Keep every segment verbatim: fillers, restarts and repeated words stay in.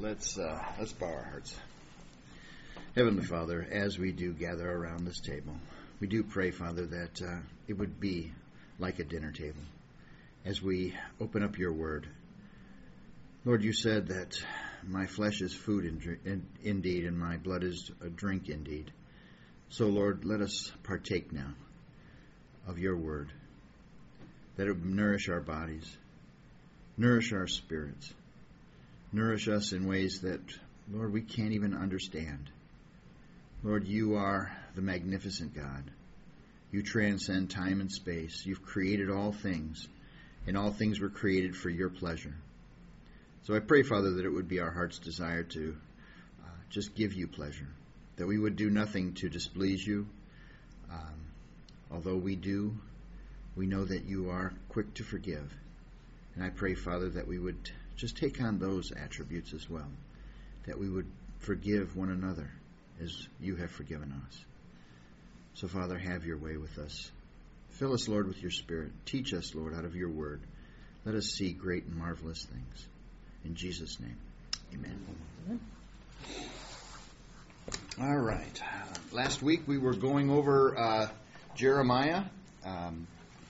Let's uh, let's bow our hearts. Heavenly Father, as we do gather around this table, we do pray, Father, that uh, it would be like a dinner table as we open up your word. Lord, you said that my flesh is food in, in, indeed, and my blood is a drink indeed. So, Lord, let us partake now of your word, that it would nourish our bodies, nourish our spirits, nourish us in ways that, Lord, we can't even understand. Lord, you are the magnificent God. You transcend time and space. You've created all things, and all things were created for your pleasure. So I pray, Father, that it would be our heart's desire to uh, just give you pleasure, that we would do nothing to displease you. Um, although we do, we know that you are quick to forgive. And I pray, Father, that we would just take on those attributes as well, that we would forgive one another as you have forgiven us. So, Father, have your way with us. Fill us, Lord, with your Spirit. Teach us, Lord, out of your word. Let us see great and marvelous things. In Jesus' name, amen. Amen. All right. Last week we were going over uh, Jeremiah, um,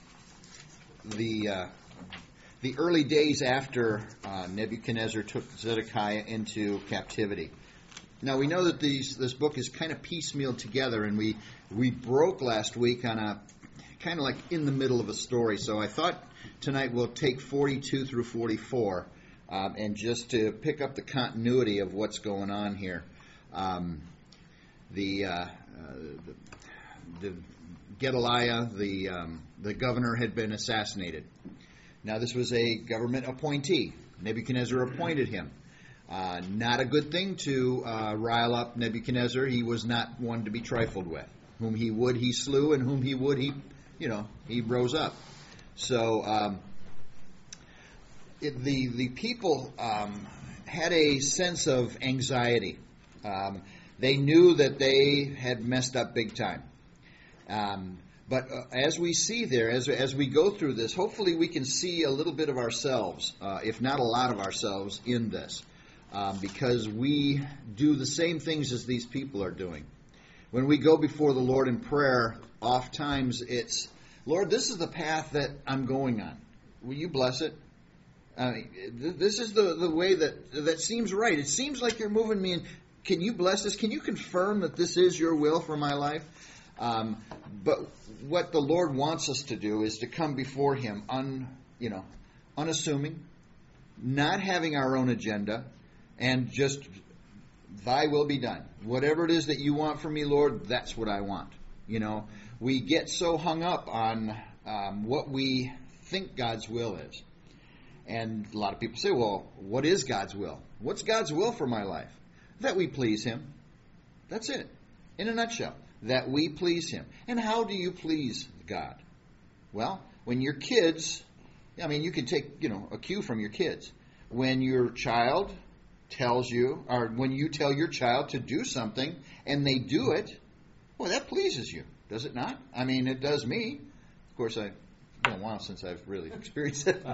the uh, the early days after uh, Nebuchadnezzar took Zedekiah into captivity. Now we know that these this book is kind of piecemealed together, and we we broke last week on a kind of like in the middle of a story. So I thought tonight we'll take forty-two through forty-four, um, and just to pick up the continuity of what's going on here. Um, the, uh, uh, the the Gedaliah, the um, the governor, had been assassinated. Now this was a government appointee. Nebuchadnezzar appointed him. Uh, not a good thing to uh, rile up Nebuchadnezzar. He was not one to be trifled with. Whom he would, he slew, and whom he would, he, you know, he rose up. So um, it, the the people um, had a sense of anxiety. Um, they knew that they had messed up big time. Um, but uh, as we see there, as as we go through this, hopefully we can see a little bit of ourselves, uh, if not a lot of ourselves, in this. Um, because we do the same things as these people are doing. When we go before the Lord in prayer, oftentimes it's, Lord, this is the path that I'm going on. Will you bless it? Uh, th- this is the, the way that that seems right. It seems like you're moving me in. Can you bless this? Can you confirm that this is your will for my life? Um, but what the Lord wants us to do is to come before Him, un, you know, unassuming, not having our own agenda, and just, thy will be done. Whatever it is that you want from me, Lord, that's what I want. You know, we get so hung up on um, what we think God's will is. And a lot of people say, well, what is God's will? What's God's will for my life? That we please Him. That's it. In a nutshell. That we please Him. And how do you please God? Well, when your kids, I mean, you can take, you know, a cue from your kids. When your child tells you, or when you tell your child to do something and they do it, well, that pleases you, does it not? I mean, it does me. Of course, I, it's been a while since I've really experienced it.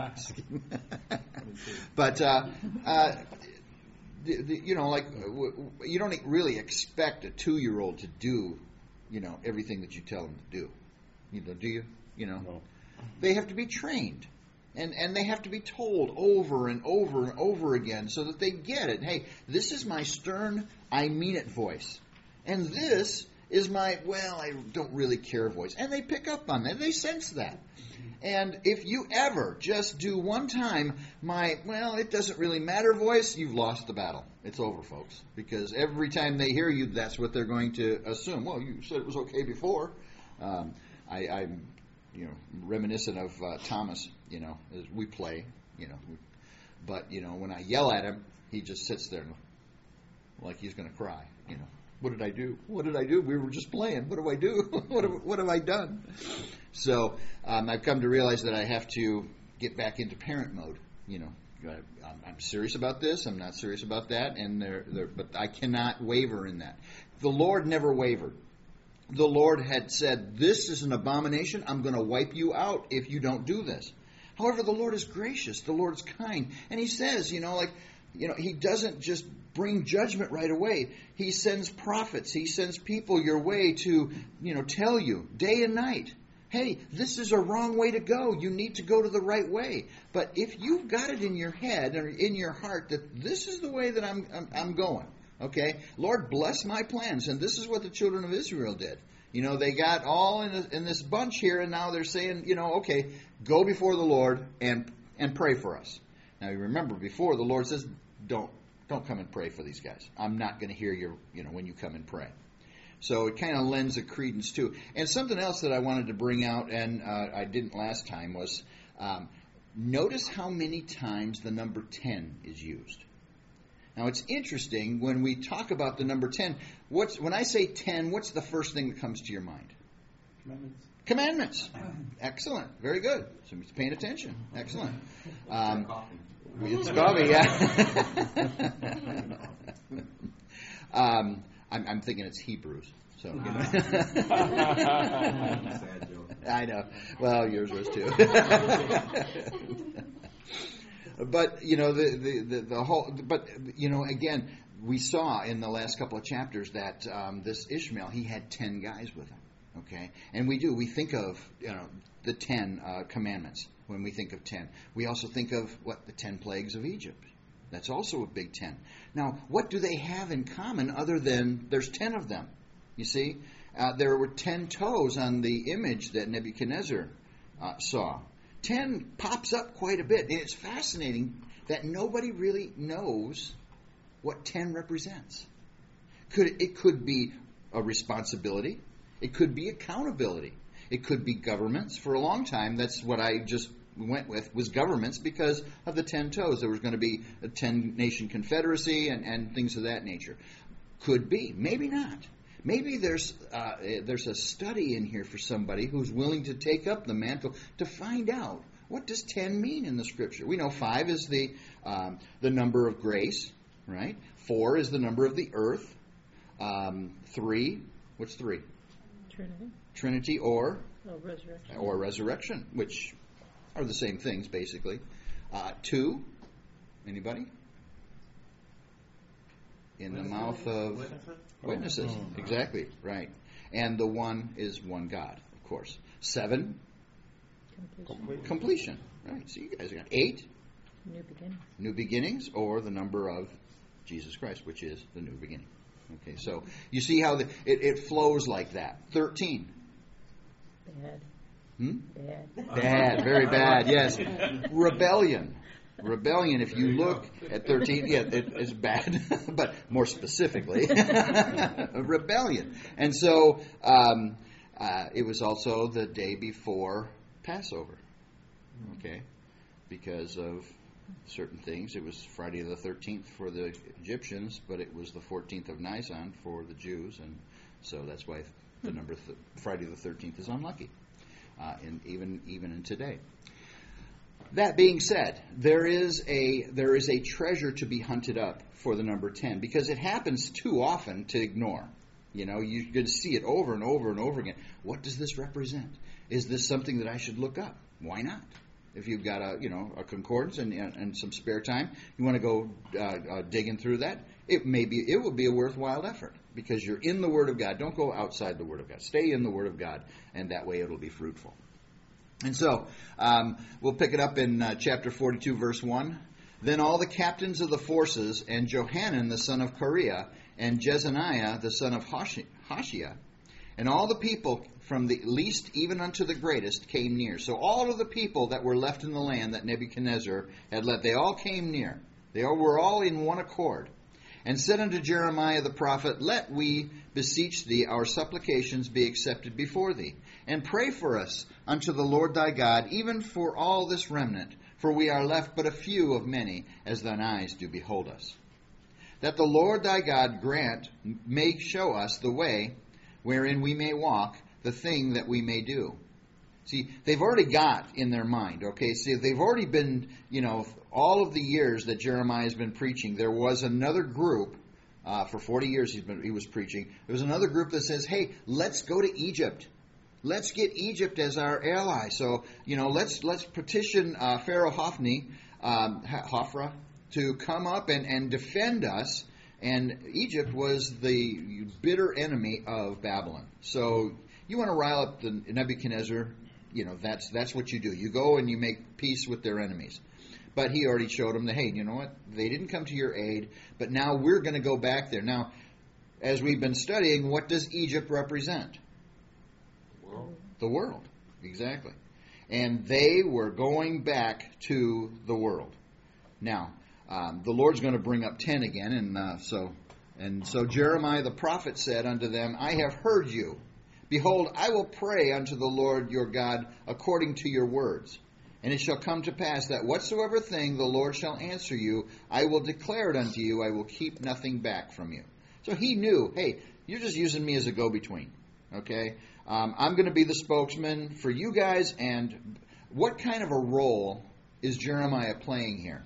But, uh, uh, the, the, you know, like, you don't really expect a two-year-old to do, you know, everything that you tell them to do. You know, do you? You know, no. They have to be trained. And and they have to be told over and over and over again so that they get it. Hey, this is my stern, I mean it voice. And this is my, well, I don't really care voice. And they pick up on that. They sense that. And if you ever just do one time my, well, it doesn't really matter voice, you've lost the battle. It's over, folks. Because every time they hear you, that's what they're going to assume. Well, you said it was okay before. Um, I, I'm... you know, reminiscent of uh, Thomas, you know, as we play, you know. But, you know, when I yell at him, he just sits there like he's going to cry, you know. What did I do? What did I do? We were just playing. What do I do? what, have, what have I done? So um, I've come to realize that I have to get back into parent mode, you know. I'm, I'm serious about this. I'm not serious about that. And they're, they're, but I cannot waver in that. The Lord never wavered. The Lord had said, this is an abomination. I'm going to wipe you out if you don't do this. However, the Lord is gracious. The Lord is kind. And He says, you know, like, you know, he doesn't just bring judgment right away. He sends prophets. He sends people your way to, you know, tell you day and night, hey, this is a wrong way to go. You need to go to the right way. But if you've got it in your head or in your heart that this is the way that I'm I'm, I'm going, okay, Lord, bless my plans. And this is what the children of Israel did. You know, they got all in, a, in this bunch here, and now they're saying, you know, okay, go before the Lord and and pray for us. Now, you remember before, the Lord says, don't don't come and pray for these guys. I'm not going to hear your, you know, when you come and pray. So it kind of lends a credence too. And something else that I wanted to bring out, and uh, I didn't last time, was um, notice how many times the number ten is used. Now, it's interesting when we talk about the number ten. What's when I say ten, what's the first thing that comes to your mind? Commandments. Commandments. Excellent. Very good. Somebody's paying attention. Excellent. Um, it's coffee, yeah. um, I'm, I'm thinking it's Hebrews. So, you know. Sad joke. I know. Well, yours was too. But, you know, the, the, the, the whole, but, you know, again, we saw in the last couple of chapters that um, this Ishmael, he had ten guys with him, okay? And we do, we think of, you know, the ten uh, commandments when we think of ten. We also think of, what, the ten plagues of Egypt. That's also a big ten. Now, what do they have in common other than there's ten of them? You see, uh, there were ten toes on the image that Nebuchadnezzar uh, saw. Ten pops up quite a bit. And it's fascinating that nobody really knows what ten represents. Could it could be a responsibility. It could be accountability. It could be governments. For a long time, that's what I just went with, was governments because of the ten toes. There was going to be a ten-nation confederacy and, and things of that nature. Could be. Maybe not. Maybe there's uh, there's a study in here for somebody who's willing to take up the mantle to find out, what does ten mean in the Scripture? We know five is the um, the number of grace, right? Four is the number of the earth. Um, three, what's three? Trinity. Trinity or Oh, resurrection. or resurrection, which are the same things basically. Uh, two, anybody? In the mouth of Witnesses? witnesses. Oh. Exactly, right. And the one is one God, of course. Seven, Completion. completion. Right. So you guys got eight, New beginning. new beginnings, or the number of Jesus Christ, which is the new beginning. Okay, so you see how the, it, it flows like that. Thirteen. Bad. Hmm? Bad. Bad, very bad, yes. Rebellion. Rebellion, if you look at thirteen, yeah, it is bad, but more specifically, rebellion. And so um, uh, it was also the day before Passover, okay, because of certain things. It was Friday the thirteenth for the Egyptians, but it was the fourteenth of Nisan for the Jews, and so that's why the number th- Friday the thirteenth is unlucky, uh, in, even even in today. That being said, there is a there is a treasure to be hunted up for the number ten, because it happens too often to ignore. You know, you're going to see it over and over and over again. What does this represent? Is this something that I should look up? Why not? If you've got a you know a concordance and and some spare time, you want to go uh, uh, digging through that. It may be it will be a worthwhile effort because you're in the Word of God. Don't go outside the Word of God. Stay in the Word of God, and that way it'll be fruitful. And so, um, we'll pick it up in uh, chapter forty-two, verse one. Then all the captains of the forces, and Johanan the son of Kareah, and Jezaniah the son of Hoshi- Hashiah, and all the people from the least even unto the greatest came near. So all of the people that were left in the land that Nebuchadnezzar had left, they all came near. They all, were all in one accord. And said unto Jeremiah the prophet, Let we beseech thee, our supplications be accepted before thee, and pray for us unto the Lord thy God, even for all this remnant, for we are left but a few of many, as thine eyes do behold us. That the Lord thy God grant, may show us the way wherein we may walk, the thing that we may do. See, they've already got in their mind, okay, see, they've already been, you know, all of the years that Jeremiah has been preaching, there was another group, uh, for forty years he's been, he was preaching, there was another group that says, hey, let's go to Egypt. Let's get Egypt as our ally. So, you know, let's let's petition uh, Pharaoh Hophni, um, Hophra, to come up and, and defend us. And Egypt was the bitter enemy of Babylon. So you want to rile up the Nebuchadnezzar, you know, that's that's what you do. You go and you make peace with their enemies. But he already showed them that, hey, you know what? They didn't come to your aid, but now we're going to go back there. Now, as we've been studying, what does Egypt represent? The world. The world, exactly. And they were going back to the world. Now, um, the Lord's going to bring up ten again, and uh, so and so Jeremiah the prophet said unto them, I have heard you. Behold, I will pray unto the Lord your God according to your words. And it shall come to pass that whatsoever thing the Lord shall answer you, I will declare it unto you. I will keep nothing back from you. So he knew, hey, you're just using me as a go-between. Okay? Um, I'm going to be the spokesman for you guys. And what kind of a role is Jeremiah playing here?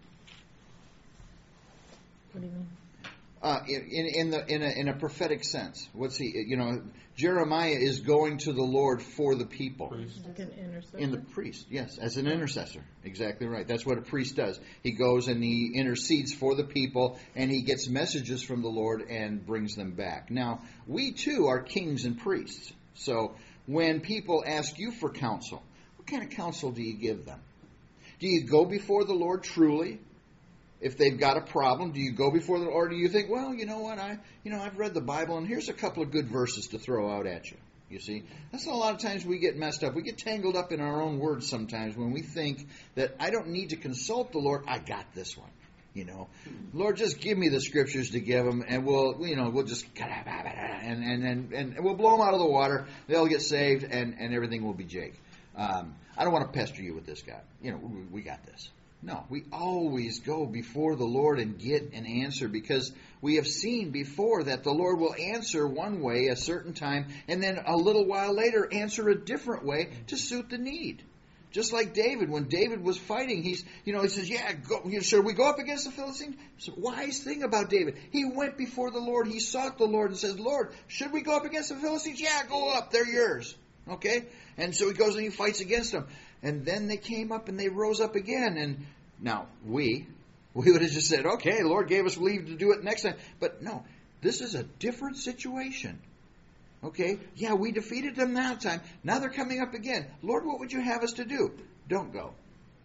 What do you mean? Uh, in, in the in a in a prophetic sense, what's he? You know, Jeremiah is going to the Lord for the people. Priest. Like an intercessor? In the priest, yes, as an intercessor. Exactly right. That's what a priest does. He goes and he intercedes for the people, and he gets messages from the Lord and brings them back. Now, we too are kings and priests. So when people ask you for counsel, what kind of counsel do you give them? Do you go before the Lord truly? If they've got a problem, do you go before the Lord, or do you think, well, you know what, I, you know, I've read the Bible, and here's a couple of good verses to throw out at you. You see, that's a lot of times we get messed up. We get tangled up in our own words sometimes when we think that I don't need to consult the Lord. I got this one. You know, Lord, just give me the scriptures to give them, and we'll, you know, we'll just and and and, and we'll blow them out of the water. They'll get saved, and and everything will be Jake. Um, I don't want to pester you with this, God. You know, we, we got this. No, we always go before the Lord and get an answer, because we have seen before that the Lord will answer one way a certain time, and then a little while later answer a different way to suit the need. Just like David, when David was fighting, he's, you know, he says, yeah, go, you know, should we go up against the Philistines? It's a wise thing about David. He went before the Lord, he sought the Lord and says, Lord, should we go up against the Philistines? Yeah, go up, they're yours. Okay? And so he goes and he fights against them. And then they came up and they rose up again. And now, we, we would have just said, okay, Lord gave us leave to do it next time. But no, this is a different situation. Okay? Yeah, we defeated them that time. Now they're coming up again. Lord, what would you have us to do? Don't go.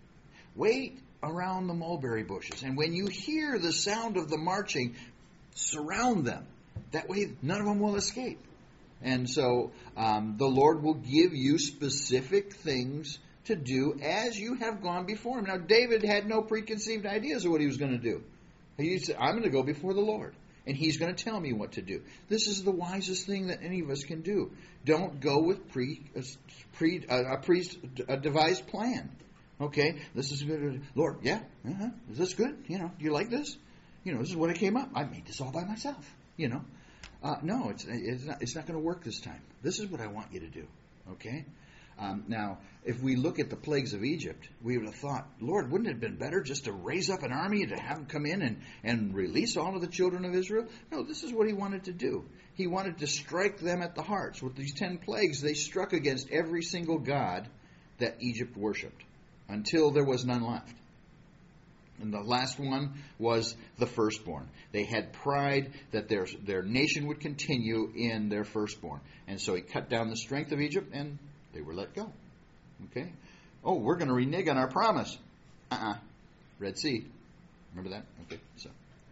Wait around the mulberry bushes. And when you hear the sound of the marching, surround them. That way none of them will escape. And so um, the Lord will give you specific things to do as you have gone before him. Now, David had no preconceived ideas of what he was going to do. He said, I'm going to go before the Lord, and he's going to tell me what to do. This is the wisest thing that any of us can do. Don't go with pre, a, pre, a, a, pre, a devised plan. Okay, this is good. Lord, yeah, uh-huh. Is this good? You know, do you like this? You know, this is what I came up. I made this all by myself. You know, uh, no, it's it's not. It's not going to work this time. This is what I want you to do. Okay. Um, now, if we look at the plagues of Egypt, we would have thought, Lord, wouldn't it have been better just to raise up an army and to have them come in and, and release all of the children of Israel? No, this is what he wanted to do. He wanted to strike them at the hearts. With these ten plagues, they struck against every single god that Egypt worshipped until there was none left. And the last one was the firstborn. They had pride that their, their nation would continue in their firstborn. And so he cut down the strength of Egypt, and they were let go. Okay? Oh, we're going to renege on our promise. Uh-uh. Red Sea. Remember that? Okay. So,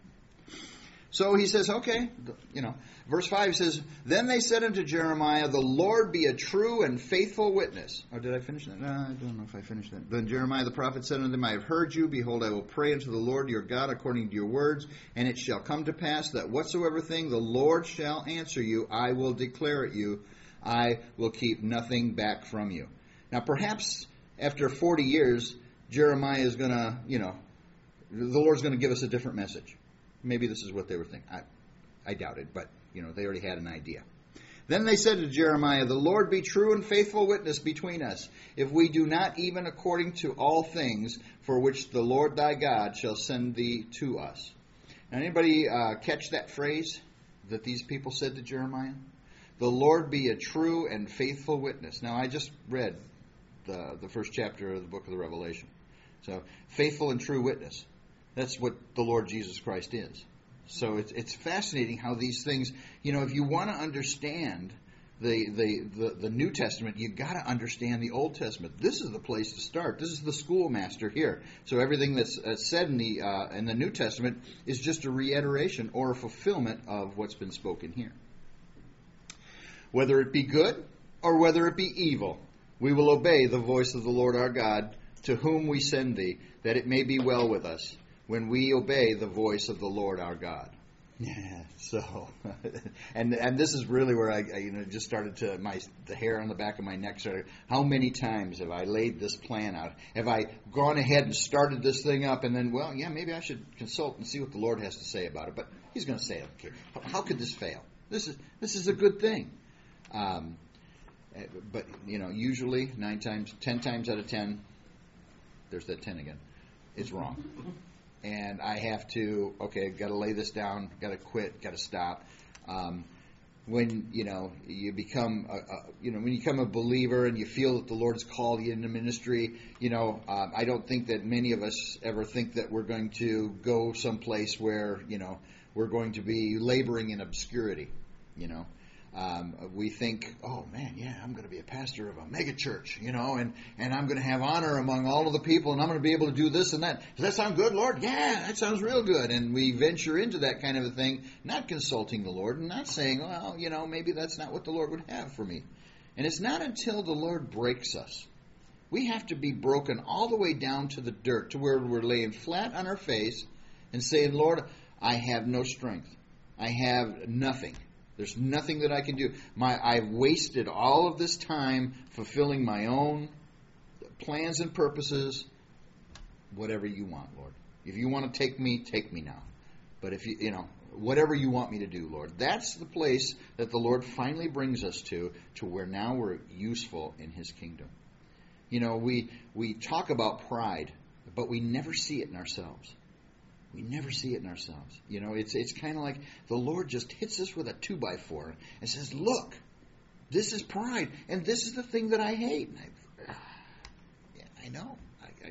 so he says, okay, you know, verse five says, Then they said unto Jeremiah, The Lord be a true and faithful witness. Oh, did I finish that? No, I don't know if I finished that. Then Jeremiah the prophet said unto them, I have heard you. Behold, I will pray unto the Lord your God according to your words. And it shall come to pass that whatsoever thing the Lord shall answer you, I will declare it you. I will keep nothing back from you. Now, perhaps after forty years, Jeremiah is going to, you know, the Lord's going to give us a different message. Maybe this is what they were thinking. I, I doubt it, but, you know, they already had an idea. Then they said to Jeremiah, The Lord be true and faithful witness between us, if we do not even according to all things for which the Lord thy God shall send thee to us. Now, anybody uh, catch that phrase that these people said to Jeremiah? The Lord be a true and faithful witness. Now, I just read the, the first chapter of the book of the Revelation. So, faithful and true witness. That's what the Lord Jesus Christ is. So it's it's fascinating how these things, you know, if you want to understand the the, the, the New Testament, you've got to understand the Old Testament. This is the place to start. This is the schoolmaster here. So everything that's uh, said in the uh, in the New Testament is just a reiteration or a fulfillment of what's been spoken here. Whether it be good or whether it be evil, we will obey the voice of the Lord our God, to whom we send thee, that it may be well with us, when we obey the voice of the Lord our God. Yeah, so, and and this is really where I, I you know just started to my the hair on the back of my neck started. How many times have I laid this plan out? Have I gone ahead and started this thing up, and then, well, yeah, maybe I should consult and see what the Lord has to say about it. But He's going to say, okay, how could this fail? This is this is a good thing. Um, but you know, usually nine times, ten times out of ten, there's that ten again. It's wrong. And I have to, okay, got to lay this down, got to quit, got to stop. Um, when, you know, you become, a, a, you know, when you become a believer and you feel that the Lord's called you into ministry, you know, um, I don't think that many of us ever think that we're going to go someplace where, you know, we're going to be laboring in obscurity, you know. Um, we think, oh man, yeah, I'm going to be a pastor of a mega church, you know, and, and I'm going to have honor among all of the people, and I'm going to be able to do this and that. Does that sound good, Lord? Yeah, that sounds real good. And we venture into that kind of a thing, not consulting the Lord and not saying, well, you know, maybe that's not what the Lord would have for me. And it's not until the Lord breaks us. We have to be broken all the way down to the dirt, to where we're laying flat on our face and saying, Lord, I have no strength. I have nothing. There's nothing that I can do. My, I've wasted all of this time fulfilling my own plans and purposes. Whatever you want, Lord. If you want to take me, take me now. But if you, you know, whatever you want me to do, Lord. That's the place that the Lord finally brings us to, to where now we're useful in His kingdom. You know, we we talk about pride, but we never see it in ourselves. We never see it in ourselves. You know, it's it's kind of like the Lord just hits us with a two by four and says, look, this is pride, and this is the thing that I hate. And I, yeah, I know. I, I,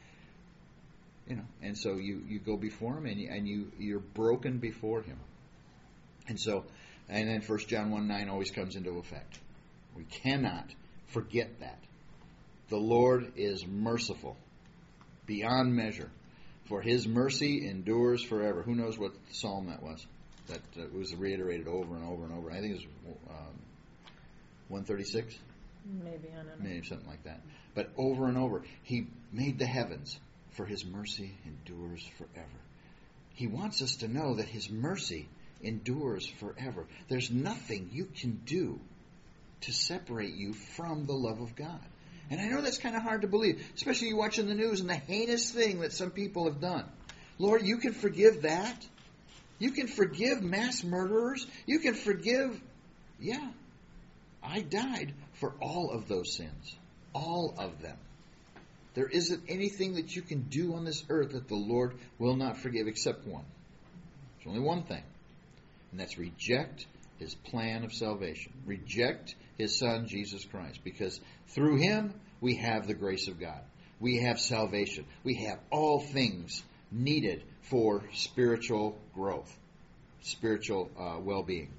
you know, and so you, you go before Him, and, you, and you, you're broken before Him. And so, and then First John one nine always comes into effect. We cannot forget that. The Lord is merciful beyond measure. For His mercy endures forever. Who knows what psalm that was? That uh, was reiterated over and over and over. I think it was um, one thirty-six? Maybe, I don't know. Maybe something like that. But over and over. He made the heavens. For His mercy endures forever. He wants us to know that His mercy endures forever. There's nothing you can do to separate you from the love of God. And I know that's kind of hard to believe, especially you watching the news and the heinous thing that some people have done. Lord, you can forgive that. You can forgive mass murderers. You can forgive, yeah, I died for all of those sins. All of them. There isn't anything that you can do on this earth that the Lord will not forgive except one. There's only one thing. And that's reject His plan of salvation. Reject His Son, Jesus Christ. Because through Him, we have the grace of God. We have salvation. We have all things needed for spiritual growth. Spiritual uh, well-being.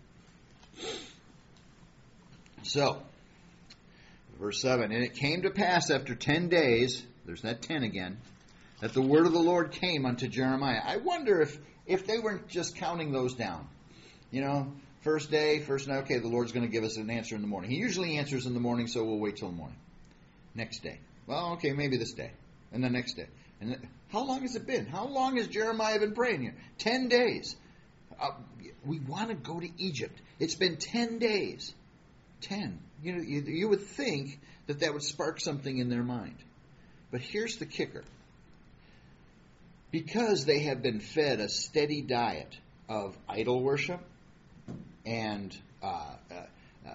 So, verse seven. And it came to pass after ten days, there's that ten again, that the word of the Lord came unto Jeremiah. I wonder if, if they weren't just counting those down. You know, first day, first night, okay, the Lord's going to give us an answer in the morning. He usually answers in the morning, so we'll wait till the morning. Next day. Well, okay, maybe this day. And the next day. And then, how long has it been? How long has Jeremiah been praying here? Ten days. Uh, we want to go to Egypt. It's been ten days. Ten. You know, you, you would think that that would spark something in their mind. But here's the kicker. Because they have been fed a steady diet of idol worship and uh, uh, uh,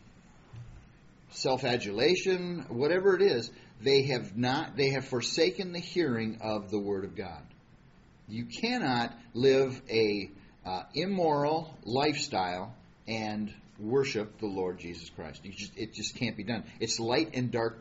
self-adulation, whatever it is, they have not. They have forsaken the hearing of the Word of God. You cannot live a uh, immoral lifestyle and worship the Lord Jesus Christ. You just, it just can't be done. It's light and darkness.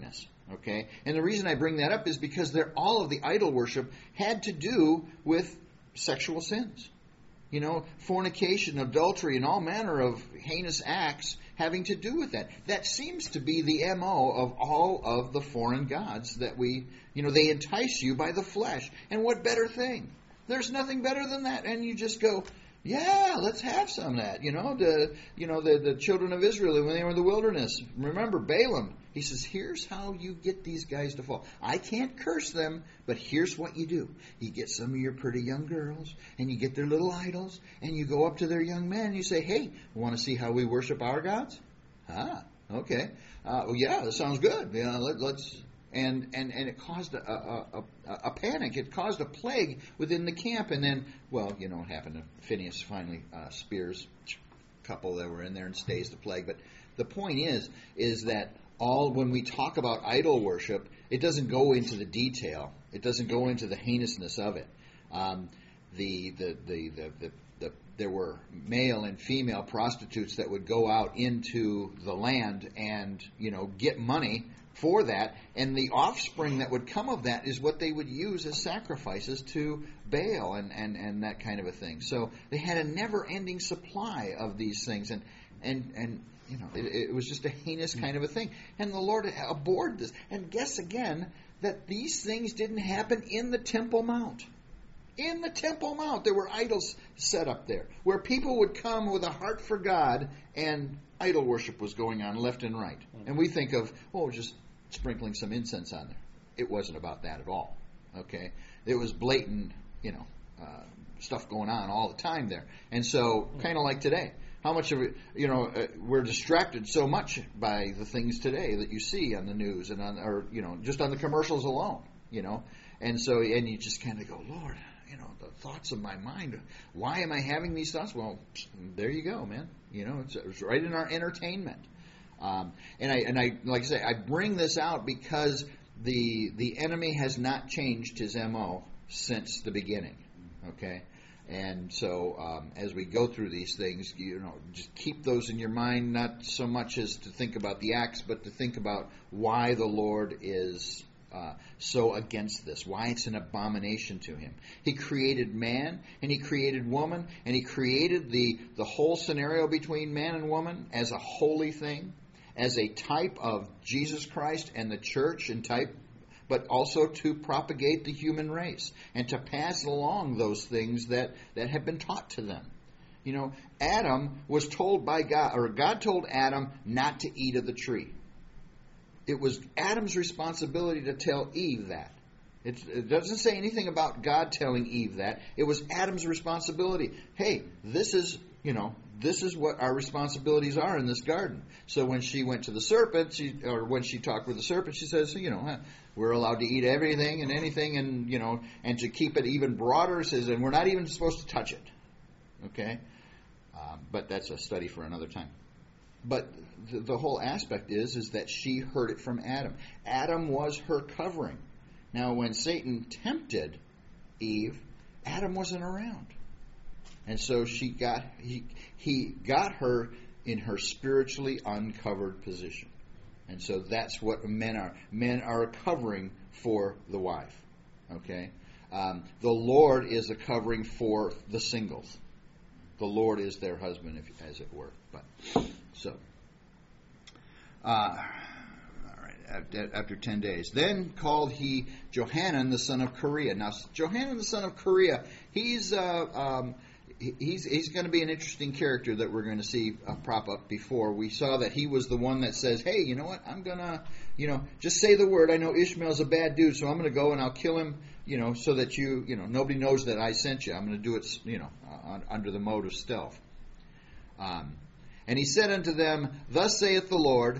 Okay? And the reason I bring that up is because they're, all of the idol worship had to do with sexual sins. You know, fornication, adultery, and all manner of heinous acts having to do with that. That seems to be the M O of all of the foreign gods that we, you know, they entice you by the flesh. And what better thing? There's nothing better than that. And you just go, yeah, let's have some of that. You know, the you know the, the children of Israel when they were in the wilderness. Remember Balaam. He says, here's how you get these guys to fall. I can't curse them, but here's what you do. You get some of your pretty young girls, and you get their little idols, and you go up to their young men, and you say, hey, want to see how we worship our gods? Ah, okay. Uh, well, yeah, that sounds good. Yeah, let, let's... And, and, and it caused a, a, a, a panic. It caused a plague within the camp. And then, well, you know what happened to Phineas finally uh, spears a couple that were in there and stays the plague. But the point is, is that all when we talk about idol worship, it doesn't go into the detail. It doesn't go into the heinousness of it. Um, the, the, the, the, the, the there were male and female prostitutes that would go out into the land and, you know, get money for that, and the offspring that would come of that is what they would use as sacrifices to Baal and, and, and that kind of a thing. So they had a never-ending supply of these things, and and, and you know it, it was just a heinous kind of a thing. And the Lord abhorred this. And guess again that these things didn't happen in the Temple Mount. In the Temple Mount, there were idols set up there, where people would come with a heart for God, and idol worship was going on left and right. And we think of, oh, just sprinkling some incense on there. It wasn't about that at all. Okay, it was blatant, you know, uh, stuff going on all the time there. And so, kind of like today, how much of it, you know, uh, we're distracted so much by the things today that you see on the news and on, or you know, just on the commercials alone, you know. And so, and you just kind of go, Lord, you know, the thoughts of my mind. Why am I having these thoughts? Well, there you go, man. You know, it's, it's right in our entertainment. Um, and I and I like I say, I bring this out because the the enemy has not changed his M O since the beginning. Okay, and so um, as we go through these things, you know, just keep those in your mind, not so much as to think about the acts, but to think about why the Lord is uh, so against this, why it's an abomination to him. He created man and he created woman, and he created the the whole scenario between man and woman as a holy thing, as a type of Jesus Christ and the church, and type, but also to propagate the human race and to pass along those things that, that have been taught to them. You know, Adam was told by God, or God told Adam not to eat of the tree. It was Adam's responsibility to tell Eve that. It, it doesn't say anything about God telling Eve that. It was Adam's responsibility. Hey, this is, you know, this is what our responsibilities are in this garden. So when she went to the serpent, she, or when she talked with the serpent, she says, you know, we're allowed to eat everything and anything, and you know, and to keep it even broader, says, and we're not even supposed to touch it. Okay, um, but that's a study for another time. But the, the whole aspect is, is that she heard it from Adam. Adam was her covering. Now, when Satan tempted Eve, Adam wasn't around. And so she got he he got her in her spiritually uncovered position. And so that's what men are. Men are a covering for the wife. Okay? Um, the Lord is a covering for the singles. The Lord is their husband, if, as it were. But so, uh, all right. After, after ten days, then called he Johanan the son of Kareah. Now, Johanan the son of Kareah, he's uh, um, he's he's going to be an interesting character that we're going to see uh, prop up before. We saw that he was the one that says, "Hey, you know what? I'm gonna, you know, just say the word. I know Ishmael's a bad dude, so I'm going to go and I'll kill him." You know, so that you, you know, nobody knows that I sent you. I'm going to do it, you know, uh, under the mode of stealth. Um, and he said unto them, "Thus saith the Lord."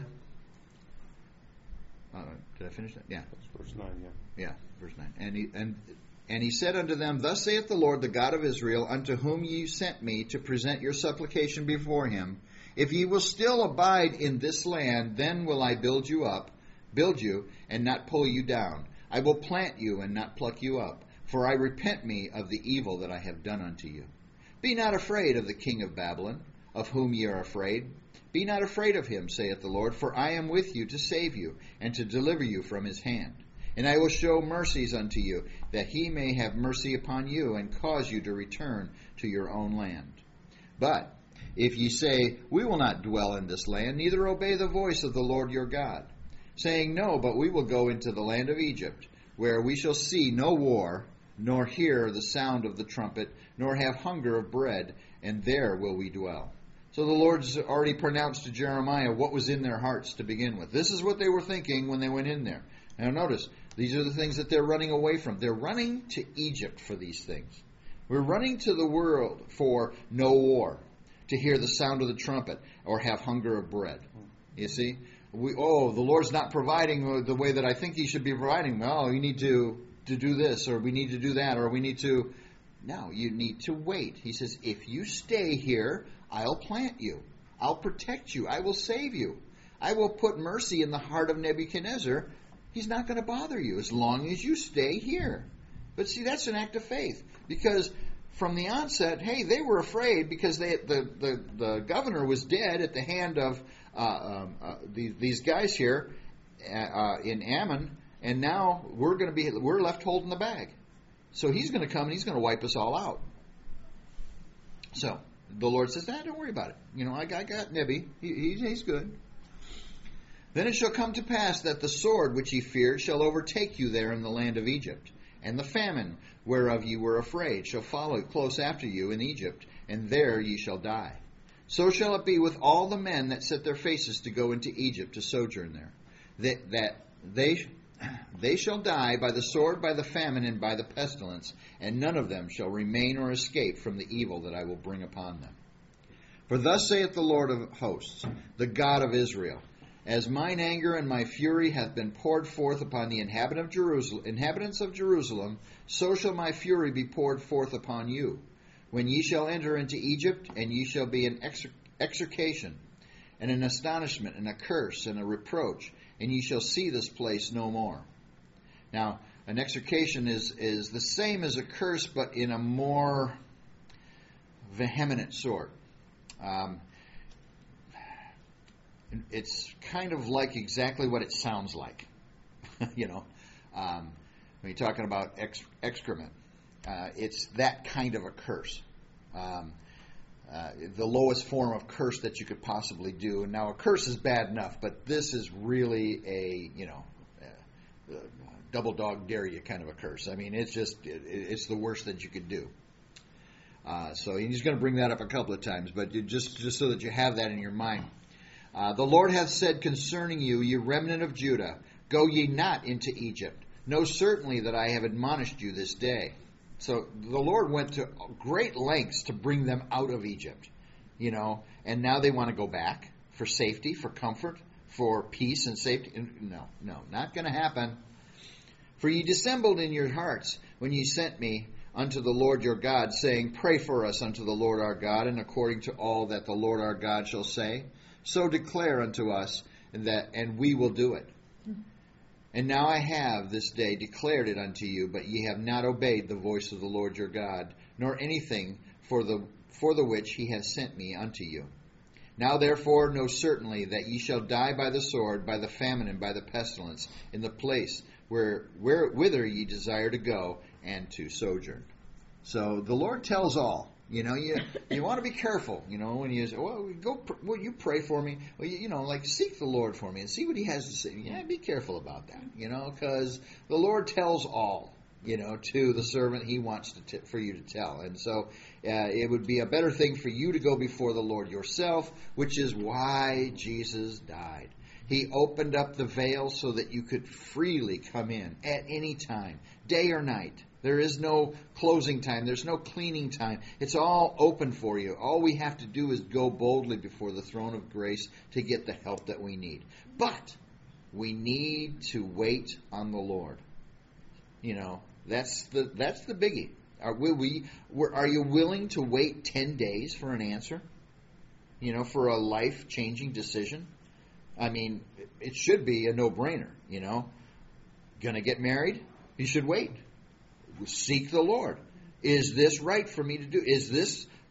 Uh, did I finish that? Yeah. That's verse nine, yeah. Yeah, verse nine. And he and and he said unto them, "Thus saith the Lord, the God of Israel, unto whom ye sent me to present your supplication before him. If ye will still abide in this land, then will I build you up, build you, and not pull you down. I will plant you and not pluck you up, for I repent me of the evil that I have done unto you. Be not afraid of the king of Babylon, of whom ye are afraid? Be not afraid of him, saith the Lord, for I am with you to save you, and to deliver you from his hand. And I will show mercies unto you, that he may have mercy upon you, and cause you to return to your own land. But if ye say, We will not dwell in this land, neither obey the voice of the Lord your God, saying, No, but we will go into the land of Egypt, where we shall see no war, nor hear the sound of the trumpet, nor have hunger of bread, and there will we dwell. So the Lord's already pronounced to Jeremiah what was in their hearts to begin with. This is what they were thinking when they went in there. Now notice, these are the things that they're running away from. They're running to Egypt for these things. We're running to the world for no war, to hear the sound of the trumpet, or have hunger of bread. You see? We, oh, the Lord's not providing the way that I think he should be providing. Oh, you need to, to do this, or we need to do that, or we need to... No, you need to wait. He says, if you stay here, I'll plant you. I'll protect you. I will save you. I will put mercy in the heart of Nebuchadnezzar. He's not going to bother you as long as you stay here. But see, that's an act of faith. Because from the onset, hey, they were afraid because they, the, the, the governor was dead at the hand of uh, um, uh, the, these guys here uh, in Ammon. And now we're going to be we're left holding the bag. So he's going to come and he's going to wipe us all out. So the Lord says, nah, don't worry about it. You know, I, I got Nebi. He, he, he's good. Then it shall come to pass that the sword which ye feared shall overtake you there in the land of Egypt. And the famine whereof ye were afraid shall follow close after you in Egypt, and there ye shall die. So shall it be with all the men that set their faces to go into Egypt to sojourn there, that, that they... They shall die by the sword, by the famine, and by the pestilence, and none of them shall remain or escape from the evil that I will bring upon them. For thus saith the Lord of hosts, the God of Israel, as mine anger and my fury hath been poured forth upon the inhabitant of Jerusalem, inhabitants of Jerusalem, so shall my fury be poured forth upon you, when ye shall enter into Egypt, and ye shall be an execration, and an astonishment, and a curse, and a reproach, and ye shall see this place no more. Now, an execration is, is the same as a curse, but in a more vehement sort. Um, it's kind of like exactly what it sounds like. you know, um, when you're talking about ex- excrement, uh, it's that kind of a curse. Um, Uh, the lowest form of curse that you could possibly do. And now a curse is bad enough, but this is really a, you know, uh, uh, double dog dare you kind of a curse. I mean, it's just, it, it's the worst that you could do. Uh, so he's going to bring that up a couple of times, but you just, just so that you have that in your mind. Uh, the Lord hath said concerning you, ye remnant of Judah, go ye not into Egypt. Know certainly that I have admonished you this day. So the Lord went to great lengths to bring them out of Egypt, you know, and now they want to go back for safety, for comfort, for peace and safety. No, no, not going to happen. For ye dissembled in your hearts when ye sent me unto the Lord your God, saying, Pray for us unto the Lord our God, and according to all that the Lord our God shall say, so declare unto us, and that, and we will do it. And now I have this day declared it unto you, but ye have not obeyed the voice of the Lord your God, nor anything for the for the which he hath sent me unto you. Now therefore know certainly that ye shall die by the sword, by the famine, and by the pestilence, in the place where where whither ye desire to go and to sojourn. So the Lord tells all. You know, you you want to be careful. You know, when you say, well, go, will you pray for me? Well, you, you know, like seek the Lord for me and see what He has to say. Yeah, be careful about that. You know, because the Lord tells all. You know, to the servant He wants to t- for you to tell, and so uh, it would be a better thing for you to go before the Lord yourself, which is why Jesus died. He opened up the veil so that you could freely come in at any time, day or night. There is no closing time. There's no cleaning time. It's all open for you. All we have to do is go boldly before the throne of grace to get the help that we need. But we need to wait on the Lord. You know, that's the that's the biggie. Are we, we are you willing to wait ten days for an answer? You know, for a life-changing decision? I mean, it should be a no-brainer, you know. Gonna get married? You should wait. Seek the Lord. Is this right for me to do? Is this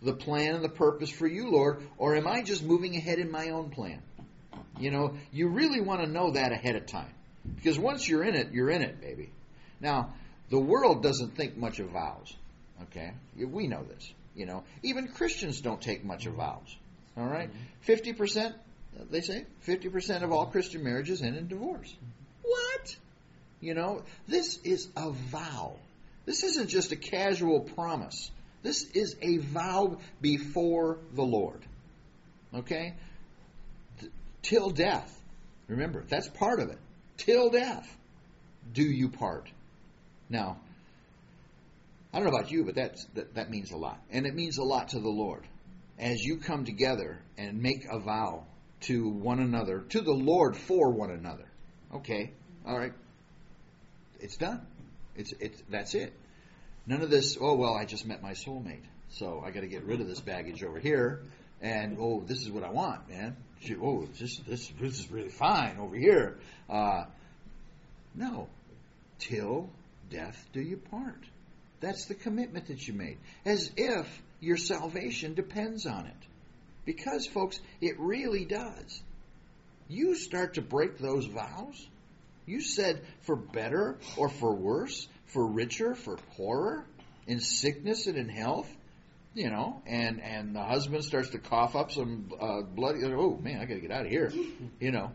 the plan and the purpose for you, Lord, or am I just moving ahead in my own plan? You know, you really want to know that ahead of time. Because once you're in it, you're in it, baby. Now, the world doesn't think much of vows. Okay? We know this. You know, even Christians don't take much of vows. All right? fifty percent, they say, fifty percent of all Christian marriages end in divorce. What? You know, this is a vow. This isn't just a casual promise. This is a vow before the Lord. Okay? T- till death. Remember, that's part of it. Till death do you part. Now, I don't know about you, but that's, that, that means a lot. And it means a lot to the Lord. As you come together and make a vow to one another, to the Lord for one another. Okay, all right. It's done. It's it's that's it. None of this, oh, well, I just met my soulmate, so I got to get rid of this baggage over here, and, oh, this is what I want, man. Oh, this, this, this is really fine over here. Uh, no. Till death do you part. That's the commitment that you made. As if your salvation depends on it. Because, folks, it really does. You start to break those vows. You said for better or for worse, for richer, for poorer, in sickness and in health, you know, and, and the husband starts to cough up some uh, blood. Oh, man, I got to get out of here, you know.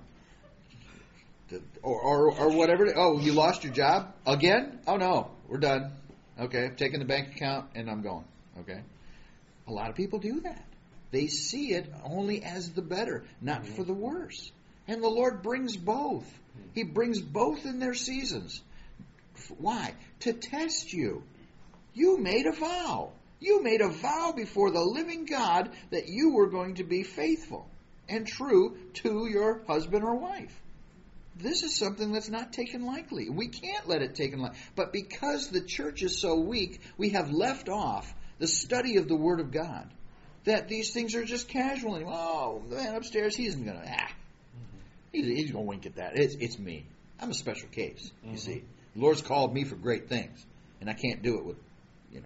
Or, or or whatever. Oh, you lost your job? Again? Oh, no, we're done. Okay, I've taken the bank account and I'm going. Okay. A lot of people do that. They see it only as the better, not for the worse. And the Lord brings both. He brings both in their seasons. Why? To test you. You made a vow. You made a vow before the living God that you were going to be faithful and true to your husband or wife. This is something that's not taken lightly. We can't let it taken lightly. But because the church is so weak, we have left off the study of the Word of God. That these things are just casual. And, oh, the man upstairs, he isn't going to, ah. He's, he's going to wink at that. It's, it's me. I'm a special case, you mm-hmm. see. The Lord's called me for great things. And I can't do it with, you know,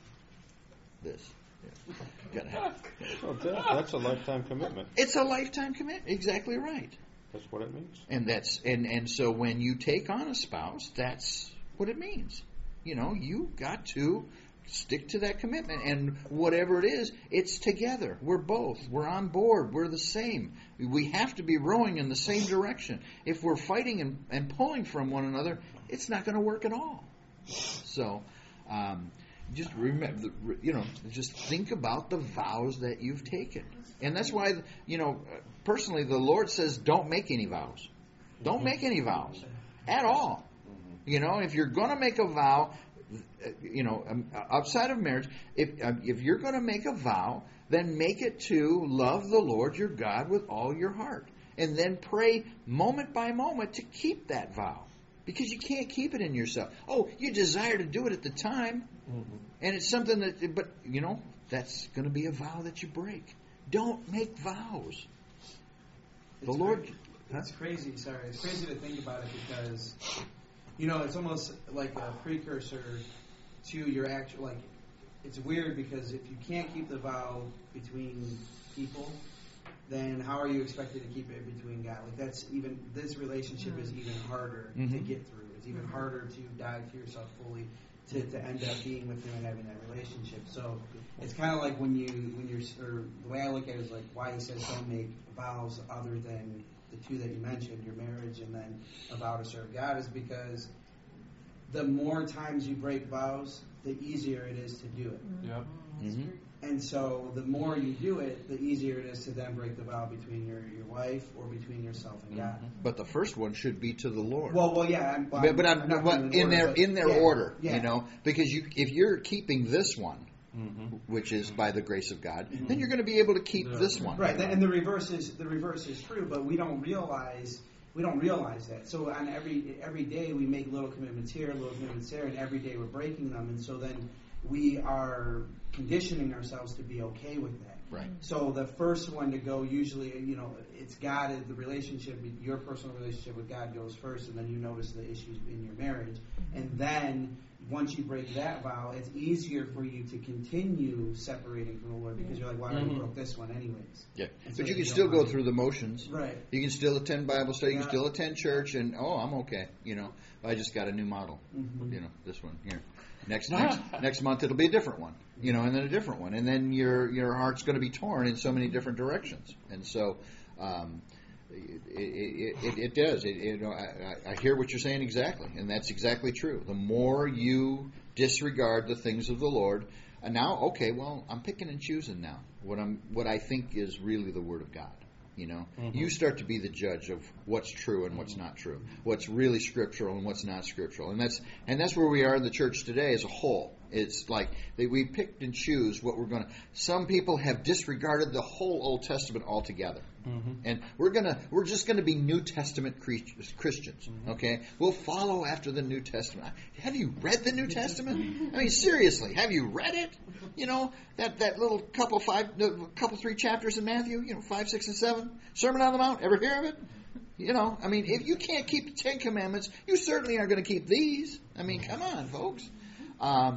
this. Yeah. Gotta have, well, that, that's a lifetime commitment. It's a lifetime commitment. Exactly right. That's what it means. And that's and, and so when you take on a spouse, that's what it means. You know, you got to stick to that commitment. And whatever it is, it's together. We're both. We're on board. We're the same. We have to be rowing in the same direction. If we're fighting and, and pulling from one another, it's not going to work at all. So, um, just remember, you know, just think about the vows that you've taken. And that's why, you know, personally, the Lord says don't make any vows. Don't make any vows at all. You know, if you're going to make a vow, you know, outside of marriage, if if you're going to make a vow, then make it to love the Lord your God with all your heart. And then pray moment by moment to keep that vow. Because you can't keep it in yourself. Oh, you desire to do it at the time. Mm-hmm. And it's something that, but, you know, that's going to be a vow that you break. Don't make vows. The it's Lord... Crazy. That's crazy, sorry. It's crazy to think about it because, you know, it's almost like a precursor to your actual, like, it's weird because if you can't keep the vow between people, then how are you expected to keep it between God? Like, that's even, this relationship is even harder mm-hmm. to get through. It's even harder to dive to yourself fully to, to end up being with him and having that relationship. So it's kind of like when you, when you're, or the way I look at it is like why he says don't make vows other than the two that you mentioned, your marriage and then a vow to serve God, is because the more times you break vows, the easier it is to do it. Yep. Mm-hmm. And so the more you do it, the easier it is to then break the vow between your, your wife or between yourself and God. But the first one should be to the Lord. Well, well, yeah. I'm, but, but, I'm, I'm but in, in their but, in their yeah, order, yeah. you know, because you if you're keeping this one, mm-hmm. which is by the grace of God, mm-hmm. then you're going to be able to keep yeah. this one. Right, and the reverse is the reverse is true, but we don't realize we don't realize that. So on every every day we make little commitments here, little commitments there, and every day we're breaking them, and so then we are conditioning ourselves to be okay with that. Right. So the first one to go, usually, you know, it's God, the relationship, your personal relationship with God goes first, and then you notice the issues in your marriage. And then once you break that vow, it's easier for you to continue separating from the Lord because you're like, well, I already Mhm. broke this one anyways. Yeah. And so But you you can don't still go mind. through the motions. Right. You can still attend Bible study. You Yeah. can still attend church, and oh, I'm okay. You know, I just got a new model. Mhm. You know, this one here. Next next next month it'll be a different one. You know, and then a different one, and then your your heart's going to be torn in so many different directions. And so, um, it, it, it, it does. It, it, I, I hear what you're saying exactly, and that's exactly true. The more you disregard the things of the Lord, and now, okay, well, I'm picking and choosing now what I'm what I think is really the Word of God. You know, Mhm. you start to be the judge of what's true and what's not true, what's really scriptural and what's not scriptural, and that's and that's where we are in the church today as a whole. It's like that we picked and choose what we're going to. Some people have disregarded the whole Old Testament altogether, Mhm. and we're gonna we're just going to be New Testament cre- Christians. Okay, we'll follow after the New Testament. Have you read the New Testament? I mean, seriously, have you read it? You know that that little couple five, the couple three chapters in Matthew. You know, five, six, and seven. Sermon on the Mount. Ever hear of it? You know, I mean, if you can't keep the Ten Commandments, you certainly aren't going to keep these. I mean, come on, folks. Um,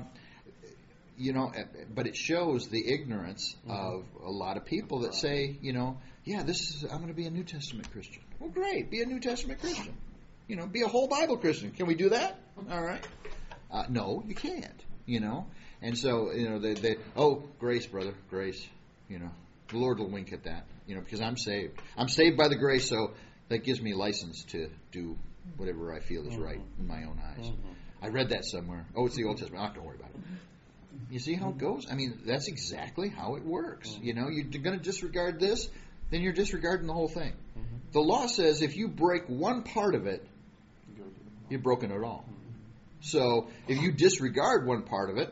you know, but it shows the ignorance of a lot of people that say, you know, yeah, this is I'm going to be a New Testament Christian. Well, great, be a New Testament Christian. You know, be a whole Bible Christian. Can we do that? All right. Uh, no, you can't. You know, and so you know they they oh grace, brother, grace. You know, the Lord will wink at that. You know, because I'm saved. I'm saved by the grace, so that gives me license to do whatever I feel is right in my own eyes. Mhm. I read that somewhere. Oh, it's the Old Testament. Oh, don't worry about it. You see how it goes? I mean, that's exactly how it works. You know, you're going to disregard this, then you're disregarding the whole thing. Mhm. The law says if you break one part of it, you've broken it all. So if you disregard one part of it,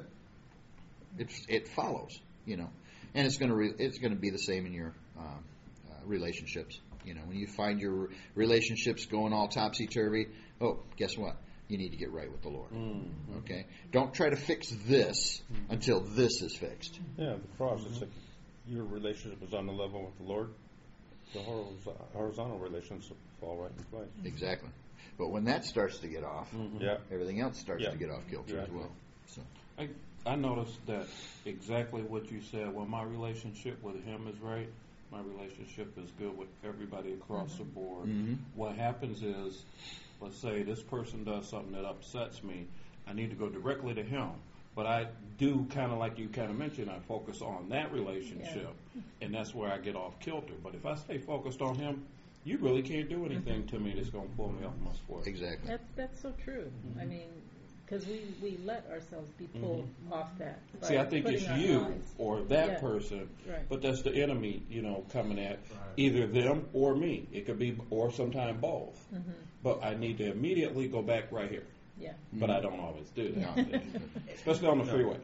it it follows. You know, and it's going to re, it's going to be the same in your uh, uh, relationships. You know, when you find your relationships going all topsy turvy, oh, guess what? You need to get right with the Lord. Mhm. Okay? Don't try to fix this until this is fixed. Yeah, the cross. It's like your relationship is on the level with the Lord. The horiz- horizontal relationship fall right in place. Exactly. But when that starts to get off, Mhm. Yeah. everything else starts Yeah. to get off kilter as Exactly. well. So I, I noticed that exactly what you said. When my relationship with him is right, my relationship is good with everybody across the board. Mhm. What happens is, let's say this person does something that upsets me, I need to go directly to him. But I do kind of like you kind of mentioned, I focus on that relationship, and that's where I get off kilter. But if I stay focused on him, you really can't do anything to me that's going to pull me off my square. exactly. That's that's so true. I mean, because we, we let ourselves be pulled off that. by See, I think putting it's our you lives- or that Yeah. person, Right. but that's the enemy, you know, coming at either them or me. It could be, or sometime both. Mm-hmm. But I need to immediately go back right here. Yeah. But I don't always do that, No. especially on the freeway.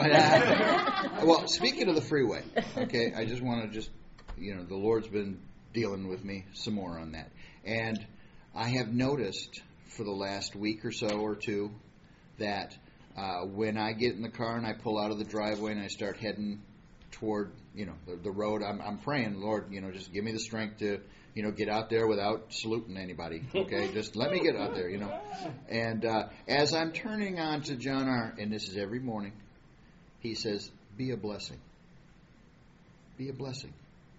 Well, speaking of the freeway, okay, I just want to just, you know, the Lord's been dealing with me some more on that. And I have noticed for the last week or so or two that uh, when I get in the car and I pull out of the driveway and I start heading toward, you know, the, the road, I'm, I'm praying, Lord, you know, just give me the strength to, you know, get out there without saluting anybody, okay? Just let me get out there, you know. And uh, as I'm turning on to John R., and this is every morning, he says, be a blessing. Be a blessing.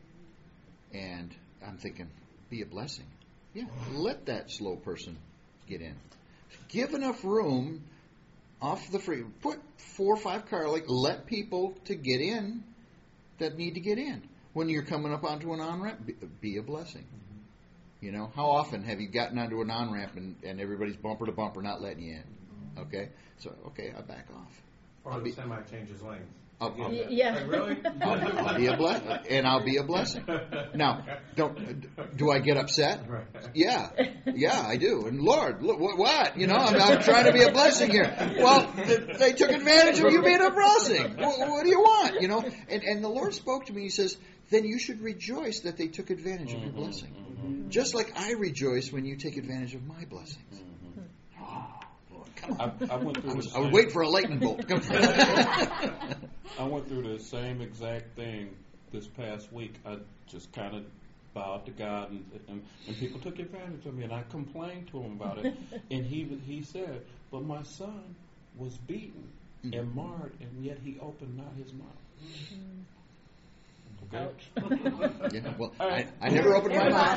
And I'm thinking, be a blessing? Yeah, let that slow person get in. Give enough room off the free. Put four or five car, like, let people to get in that need to get in. When you're coming up onto an on-ramp, be, be a blessing. You know, how often have you gotten onto an on-ramp and, and everybody's bumper to bumper not letting you in? Okay, so, okay, I'll back off. Or the semi changes lanes. I'll, I'll, Y- yeah. Like, really? I'll, I'll be a blessing, and I'll be a blessing. Now, don't do I get upset? Right. Yeah, yeah, I do. And Lord, look, what, what? You know, I'm, I'm trying to be a blessing here. Well, th- they took advantage of you being a blessing. What, what do you want? You know, and and the Lord spoke to me. He says, then you should rejoice that they took advantage of your blessing, just like I rejoice when you take advantage of my blessings. Oh, Lord, I, I went through I the was, I same, was waiting for a lightning bolt. Come on. I went through the same exact thing this past week. I just kind of bowed to God, and, and and people took advantage of me, and I complained to him about it. And he he said, "But my son was beaten Mm-hmm. and marred, and yet he opened not his mouth." Okay. Ouch. Yeah, well, All I, right. I never opened my mouth.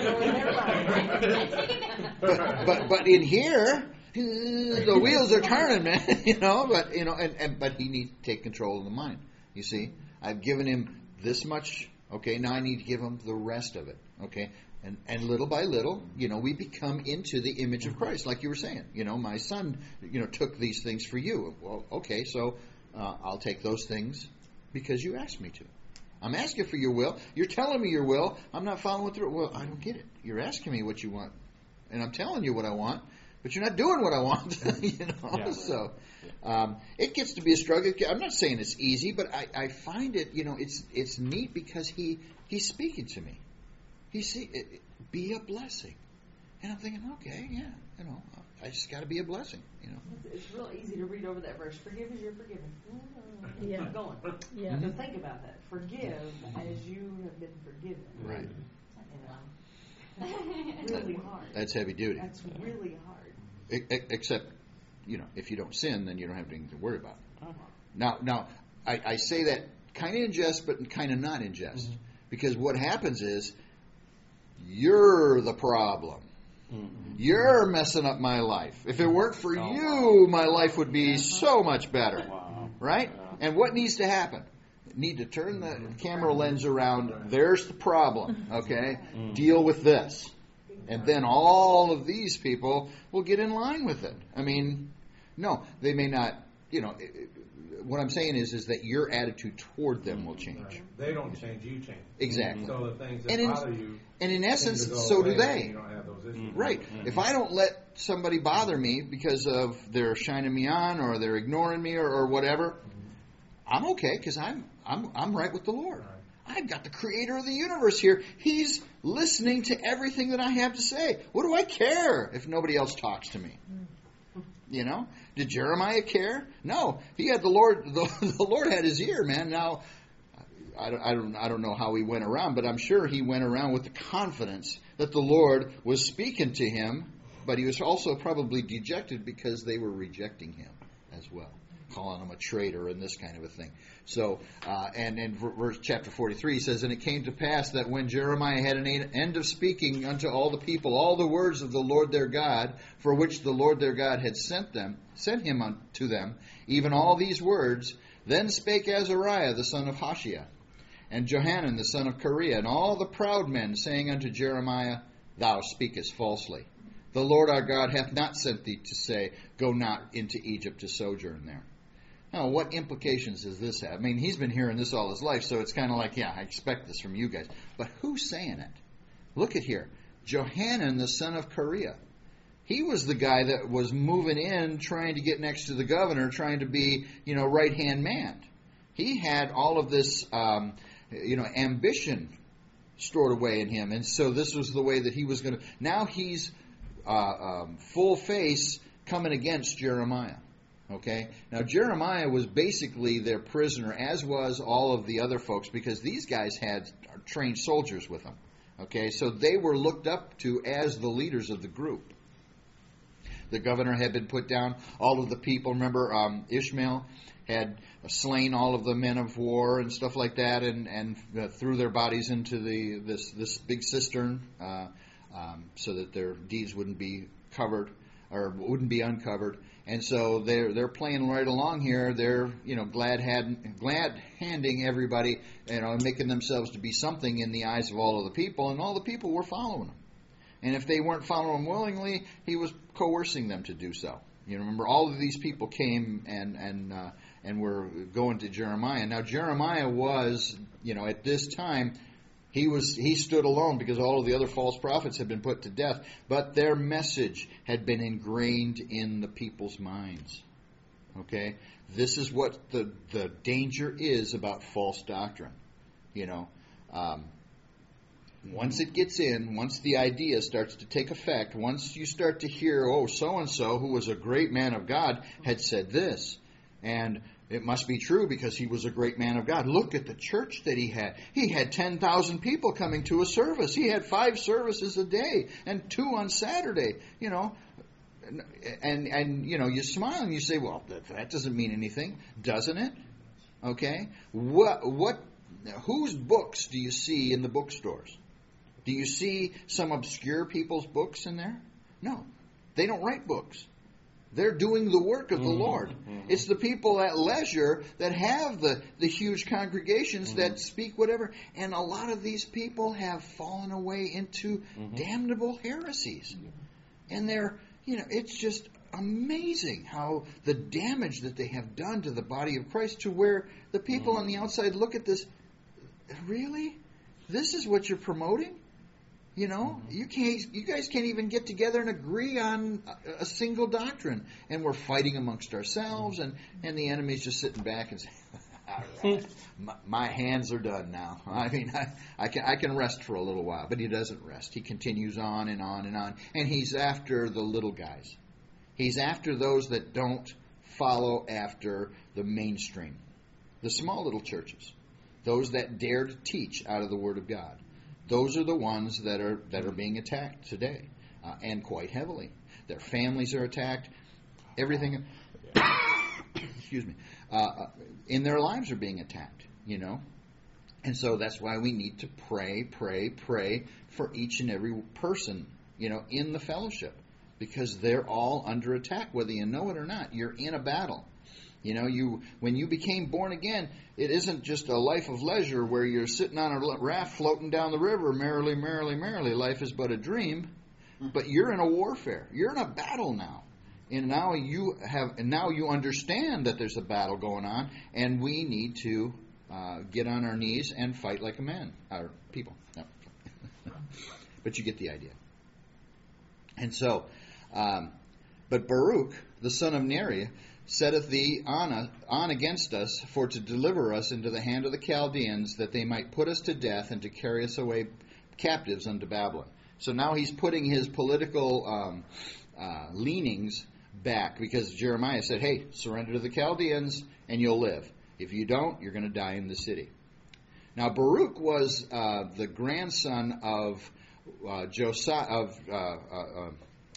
But, but but in here, the wheels are turning, man. You know, but you know, and, and but he needs to take control of the mind. You see, I've given him this much. Okay, now I need to give him the rest of it. Okay, and and little by little, you know, we become into the image of Christ, like you were saying. You know, my son, you know, took these things for you. Well, okay, so uh, I'll take those things because you asked me to. I'm asking for your will. You're telling me your will. I'm not following through. Well, I don't get it. You're asking me what you want, and I'm telling you what I want, but you're not doing what I want. you know, Yeah. so um, it gets to be a struggle. I'm not saying it's easy, but I, I find it. You know, it's it's neat because he he's speaking to me. He see it, it- be a blessing, and I'm thinking, okay, yeah, you know, I just got to be a blessing. You know, It's real easy to read over that verse. Forgive as you're forgiven. Yeah. Keep going. Yeah. So think about that. Forgive as you have been forgiven. right? You know, really hard. That's heavy duty. That's really hard. E- e- except, you know, if you don't sin, then you don't have anything to worry about. Uh-huh. Now, now, I, I say that kind of in jest, but kind of not in jest, because what happens is you're the problem. Mm-hmm. You're messing up my life. If it weren't for you, my life would be so much better, Wow. right? Yeah. And what needs to happen? Need to turn the camera lens around. There's the problem. Okay, deal with this, and then all of these people will get in line with it. I mean, no, they may not. You know, it- it- what I'm saying is, is that your attitude toward them will change. Right. They don't change, you change. Exactly. So the things that And in- bother you, And in tend essence, to go so do away when they. You don't have those issues. Right. If I don't let somebody bother me because of they're shining me on or they're ignoring me or, or whatever, I'm okay because I'm I'm I'm right with the Lord. Right. I've got the Creator of the universe here. He's listening to everything that I have to say. What do I care if nobody else talks to me? You know, did Jeremiah care? No, he had the Lord. The, the Lord had his ear, man. Now, I don't, I don't, I don't know how he went around, but I'm sure he went around with the confidence that the Lord was speaking to him. But he was also probably dejected because they were rejecting him as well, calling him a traitor and this kind of a thing. So, uh, and in verse chapter forty-three, he says, "And it came to pass that when Jeremiah had an end of speaking unto all the people all the words of the Lord their God, for which the Lord their God had sent them, sent him unto them, even all these words, then spake Azariah the son of Hashiah, and Johanan the son of Kareah, and all the proud men, saying unto Jeremiah, Thou speakest falsely. The Lord our God hath not sent thee to say, Go not into Egypt to sojourn there." Now, what implications does this have? I mean, he's been hearing this all his life, so it's kind of like, yeah, I expect this from you guys. But who's saying it? Look at here. Johanan, the son of Kareah. He was the guy that was moving in, trying to get next to the governor, trying to be, you know, right-hand man. He had all of this, um, you know, ambition stored away in him. And so this was the way that he was going to... Now he's uh, um, full face coming against Jeremiah. Okay? Now, Jeremiah was basically their prisoner, as was all of the other folks, because these guys had trained soldiers with them. Okay? So they were looked up to as the leaders of the group. The governor had been put down. All of the people, remember, um, Ishmael had slain all of the men of war and stuff like that, and, and uh, threw their bodies into the this this big cistern uh, um, so that their deeds wouldn't be covered or wouldn't be uncovered. And so they're they're playing right along here. They're you know glad had glad handing everybody, you know, making themselves to be something in the eyes of all of the people, and all the people were following him. And if they weren't following him willingly, he was coercing them to do so. You remember, all of these people came and and uh, and were going to Jeremiah. Now Jeremiah was, you know, at this time, he was he stood alone because all of the other false prophets had been put to death. But their message had been ingrained in the people's minds. Okay, this is what the the danger is about false doctrine. You know. Um, once it gets in, once the idea starts to take effect, once you start to hear, oh, so-and-so, who was a great man of God, had said this, and it must be true because he was a great man of God. Look at the church that he had. He had ten thousand people coming to a service. He had five services a day and two on Saturday, you know. And, and you know, you smile and you say, well, that, that doesn't mean anything, doesn't it? Okay? What, what, whose books do you see in the bookstores? Do you see some obscure people's books in there? No. They don't write books. They're doing the work of the Mm-hmm. Lord. Mm-hmm. It's the people at leisure that have the, the huge congregations Mm-hmm. that speak whatever. And a lot of these people have fallen away into Mm-hmm. damnable heresies. And they're, you know, it's just amazing how the damage that they have done to the body of Christ, to where the people Mm-hmm. on the outside look at this, really? This is what you're promoting? You know, Mm-hmm. you can't. You guys can't even get together and agree on a, a single doctrine, and we're fighting amongst ourselves, and, and the enemy's just sitting back and saying, "All right, my, my hands are done now. I mean, I, I can I can rest for a little while." But he doesn't rest. He continues on and on and on, and he's after the little guys. He's after those that don't follow after the mainstream, the small little churches, those that dare to teach out of the Word of God. Those are the ones that are that are being attacked today, uh, and quite heavily. Their families are attacked. Everything, excuse me, uh, in their lives are being attacked. You know, and so that's why we need to pray, pray, pray for each and every person. You know, in the fellowship, because they're all under attack, whether you know it or not. You're in a battle. You know, you when you became born again, it isn't just a life of leisure where you're sitting on a raft floating down the river, merrily, merrily, merrily. Life is but a dream. But you're in a warfare. You're in a battle now, and now you have, and now you understand that there's a battle going on, and we need to uh, get on our knees and fight like a man, our people. No. But you get the idea. And so, um, but Baruch, the son of Neriah, setteth thee on, on against us for to deliver us into the hand of the Chaldeans, that they might put us to death and to carry us away captives unto Babylon. So now he's putting his political um, uh, leanings back, because Jeremiah said, hey, surrender to the Chaldeans and you'll live. If you don't, you're going to die in the city. Now Baruch was uh, the grandson of uh, Josiah, of uh, uh,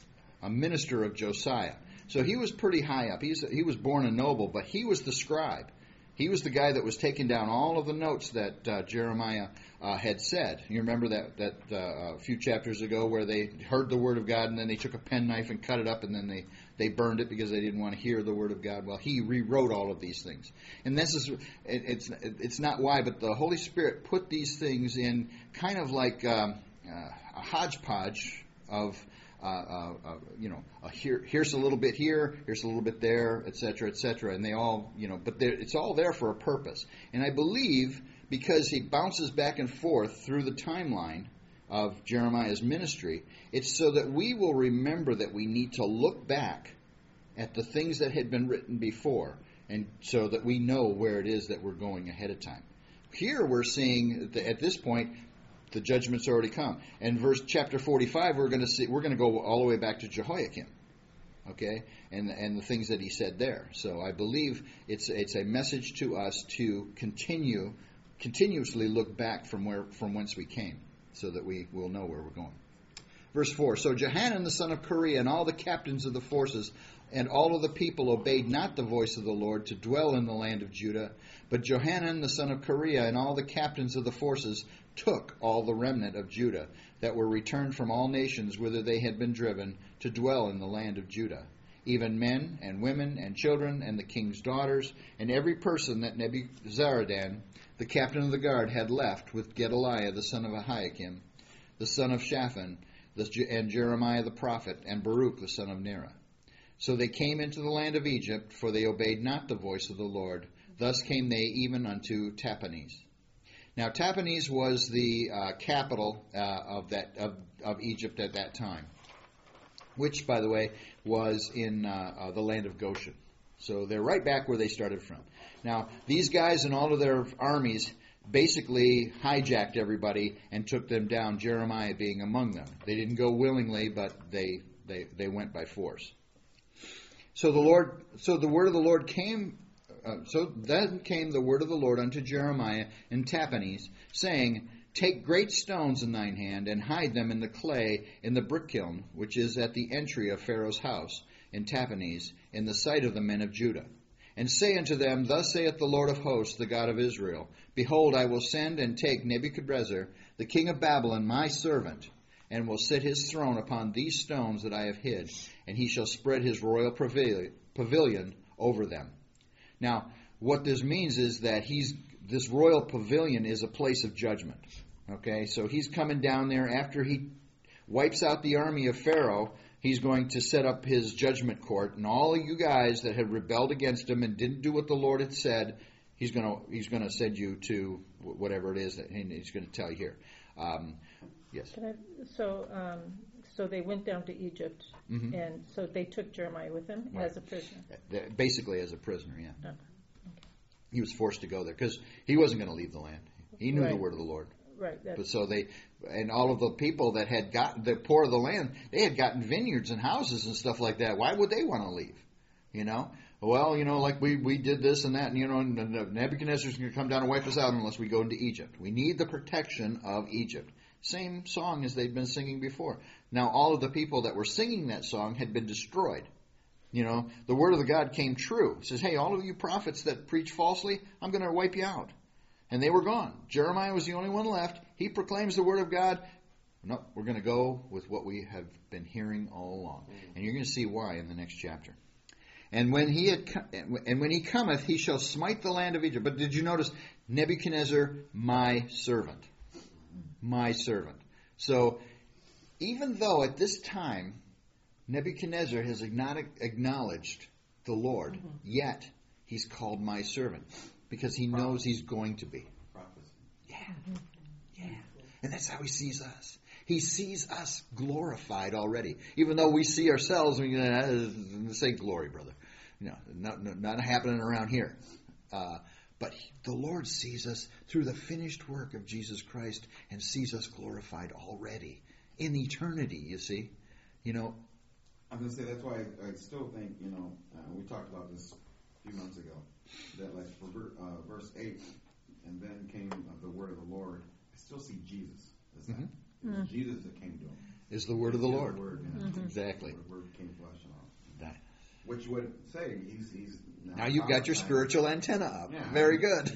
a minister of Josiah. So he was pretty high up. He's, he was born a noble, but he was the scribe. He was the guy that was taking down all of the notes that uh, Jeremiah uh, had said. You remember that, that uh, a few chapters ago where they heard the word of God and then they took a penknife and cut it up and then they, they burned it because they didn't want to hear the word of God. Well, he rewrote all of these things. And this is, it, it's, it's not why, but the Holy Spirit put these things in kind of like um, uh, a hodgepodge of Uh, uh, uh, you know, uh, here, here's a little bit here, here's a little bit there, et cetera, et cetera, and they all, you know, but it's all there for a purpose. And I believe because he bounces back and forth through the timeline of Jeremiah's ministry, it's so that we will remember that we need to look back at the things that had been written before, and so that we know where it is that we're going ahead of time. Here we're seeing that at this point, the judgment's already come. And verse chapter forty-five, we're going to see. We're going to go all the way back to Jehoiakim, okay, and and the things that he said there. So I believe it's it's a message to us to continue, continuously look back from where from whence we came, so that we will know where we're going. Verse four. So Johanan the son of Kareah and all the captains of the forces and all of the people obeyed not the voice of the Lord to dwell in the land of Judah, but Johanan the son of Kareah and all the captains of the forces took all the remnant of Judah that were returned from all nations whither they had been driven to dwell in the land of Judah, even men and women and children and the king's daughters, and every person that Nebuzaradan, the captain of the guard, had left with Gedaliah the son of Ahikam, the son of Shaphan, and Jeremiah the prophet, and Baruch the son of Neriah. So they came into the land of Egypt, for they obeyed not the voice of the Lord. Thus came they even unto Tahpanhes. Now Tahpanhes was the uh, capital uh, of that of, of Egypt at that time, which, by the way, was in uh, uh, the land of Goshen. So they're right back where they started from. Now these guys and all of their armies basically hijacked everybody and took them down, Jeremiah being among them. They didn't go willingly, but they, they, they went by force. So the Lord, so the word of the Lord came, uh, so then came the word of the Lord unto Jeremiah in Tahpanhes, saying, Take great stones in thine hand, and hide them in the clay in the brick kiln, which is at the entry of Pharaoh's house in Tahpanhes, in the sight of the men of Judah. And say unto them, Thus saith the Lord of hosts, the God of Israel, Behold, I will send and take Nebuchadrezzar, the king of Babylon, my servant, and will set his throne upon these stones that I have hid, and he shall spread his royal pavilion over them. Now, what this means is that he's this royal pavilion is a place of judgment. Okay, so he's coming down there after he wipes out the army of Pharaoh. He's going to set up his judgment court, and all of you guys that had rebelled against him and didn't do what the Lord had said, he's going to he's going to send you to whatever it is that he's going to tell you here. Um, yes. Can I, so, um, so they went down to Egypt, Mhm. and so they took Jeremiah with them Right. as a prisoner. Basically, as a prisoner, yeah. Okay. He was forced to go there because he wasn't going to leave the land. He knew the Right. word of the Lord. Right. That's, But so they, and all of the people that had gotten the poor of the land, they had gotten vineyards and houses and stuff like that. Why would they want to leave? You know, well, you know, like we, we did this and that, and you know, and Nebuchadnezzar's going to come down and wipe us out unless we go into Egypt. We need the protection of Egypt. Same song as they'd been singing before. Now, all of the people that were singing that song had been destroyed. You know, the word of the God came true. It says, hey, all of you prophets that preach falsely, I'm going to wipe you out. And they were gone. Jeremiah was the only one left. He proclaims the word of God. No, we're going to go with what we have been hearing all along. And you're going to see why in the next chapter. And when he had, and when he cometh, he shall smite the land of Egypt. But did you notice Nebuchadnezzar, my servant, my servant. So even though at this time Nebuchadnezzar has not acknowledged the Lord, mm-hmm. yet he's called my servant because he Prophecy. knows he's going to be. Prophecy. Yeah, yeah, and that's how he sees us. He sees us glorified already, even though we see ourselves. We uh, say glory, brother. No, not, not happening around here. Uh, but he, the Lord sees us through the finished work of Jesus Christ and sees us glorified already in eternity. You see, you know. I'm going to say that's why I, I still think, you know, uh, we talked about this a few months ago, that like for ver, uh, verse eight, and then came uh, the word of the Lord, I still see Jesus as that. Mm-hmm. It was Jesus that came to him. Is the word of the Lord. The word, you know, mm-hmm. Exactly. The word became flesh and all. That. Which would say he's... he's now, now you've got your spiritual antenna up. Yeah, Very good.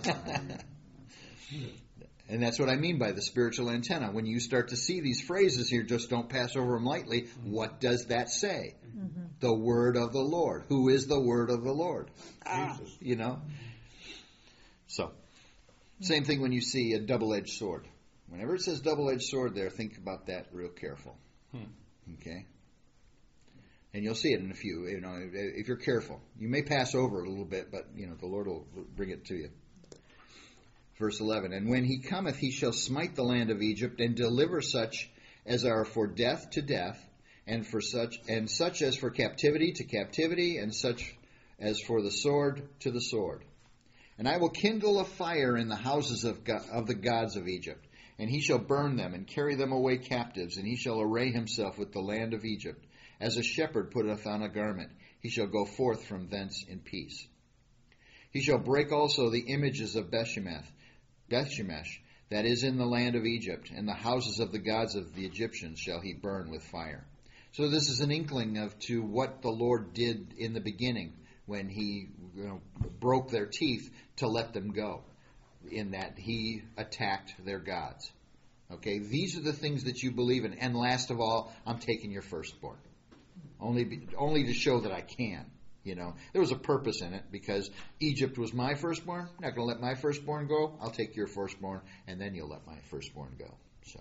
He's And that's what I mean by the spiritual antenna. When you start to see these phrases here, just don't pass over them lightly. What does that say? Mm-hmm. The word of the Lord. Who is the word of the Lord? Ah, you know? So, same thing when you see a double-edged sword. Whenever it says double-edged sword there, think about that real careful. Hmm. Okay? And you'll see it in a few, you know, if you're careful. You may pass over it a little bit, but, you know, the Lord will bring it to you. Verse eleven, and when he cometh, he shall smite the land of Egypt, and deliver such as are for death to death, and for such and such as for captivity to captivity, and such as for the sword to the sword. And I will kindle a fire in the houses of God, of the gods of Egypt, and he shall burn them, and carry them away captives, and he shall array himself with the land of Egypt, as a shepherd putteth on a garment. He shall go forth from thence in peace. He shall break also the images of Bethshemesh, Bethshemesh, that is in the land of Egypt, and the houses of the gods of the Egyptians shall he burn with fire. So this is an inkling of to what the Lord did in the beginning when he you know, broke their teeth to let them go, in that he attacked their gods. Okay, these are the things that you believe in. And last of all, I'm taking your firstborn. Only, be, only to show that I can. You know, there was a purpose in it because Egypt was my firstborn. I'm not going to let my firstborn go. I'll take your firstborn, and then you'll let my firstborn go. So,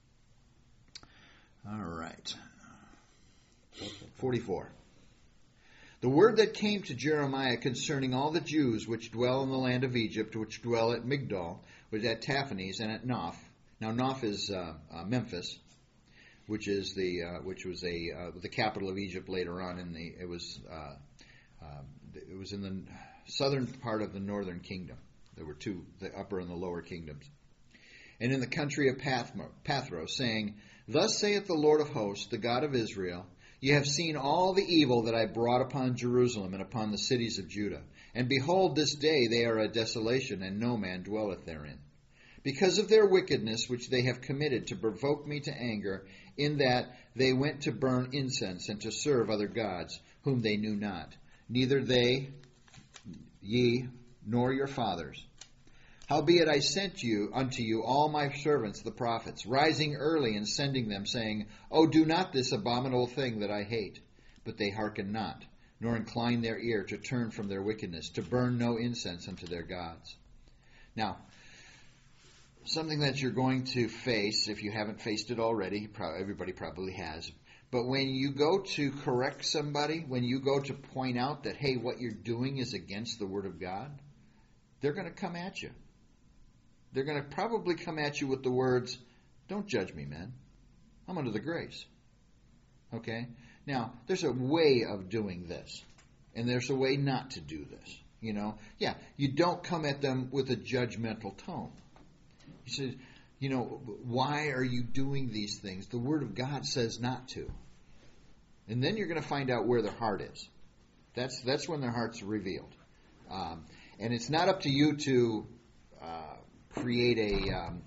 all right. forty-four. The word that came to Jeremiah concerning all the Jews which dwell in the land of Egypt, which dwell at Migdol, was at Tahpanhes and at Noph. Now Noph is uh, uh, Memphis, which is the uh, which was a uh, the capital of Egypt later on. In the it was uh, uh, it was in the southern part of the northern kingdom. There were two, the upper and the lower kingdoms. And in the country of Pathros, saying, Thus saith the Lord of hosts, the God of Israel, Ye have seen all the evil that I brought upon Jerusalem and upon the cities of Judah. And behold, this day they are a desolation, and no man dwelleth therein. Because of their wickedness which they have committed to provoke me to anger, in that they went to burn incense and to serve other gods, whom they knew not, neither they, ye, nor your fathers. Howbeit I sent you unto you all my servants the prophets, rising early and sending them, saying, O do not this abominable thing that I hate. But they hearken not, nor incline their ear to turn from their wickedness, to burn no incense unto their gods. Now, something that you're going to face, if you haven't faced it already, everybody probably has, but when you go to correct somebody, when you go to point out that, hey, what you're doing is against the Word of God, they're going to come at you. They're going to probably come at you with the words, don't judge me, man. I'm under the grace. Okay? Now, there's a way of doing this, and there's a way not to do this. You know? Yeah, you don't come at them with a judgmental tone. You say, you know, why are you doing these things? The Word of God says not to. And then you're going to find out where their heart is. That's, that's when their heart's revealed. Um, and it's not up to you to uh, create a um,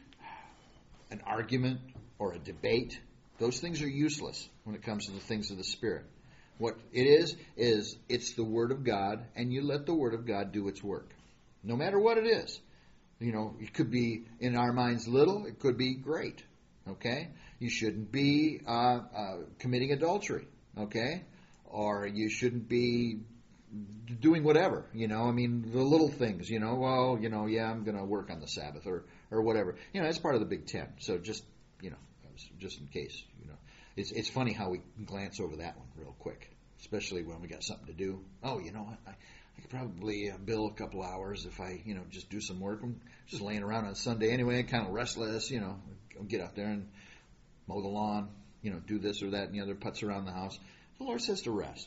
an argument or a debate. Those things are useless when it comes to the things of the Spirit. What it is, is it's the Word of God, and you let the Word of God do its work. No matter what it is. You know, it could be, in our minds, little. It could be great. Okay? You shouldn't be uh, uh, committing adultery. Okay? Or you shouldn't be doing whatever, you know, I mean, the little things, you know, well, you know, yeah, I'm going to work on the Sabbath or, or whatever. You know, that's part of the Big Ten. So just, you know, just in case, you know. It's it's funny how we glance over that one real quick, especially when we got something to do. Oh, you know what, I, I could probably uh, bill a couple hours if I, you know, just do some work. I'm just laying around on Sunday anyway, kind of restless, you know, I'll get out there and mow the lawn, you know, do this or that and the other, putz around the house. The Lord says to rest.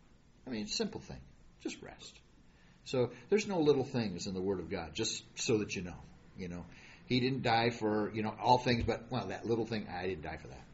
I mean, it's a simple thing. Just rest. So there's no little things in the Word of God, just so that you know. You know, He didn't die for, you know, all things, but, well, that little thing, I didn't die for that.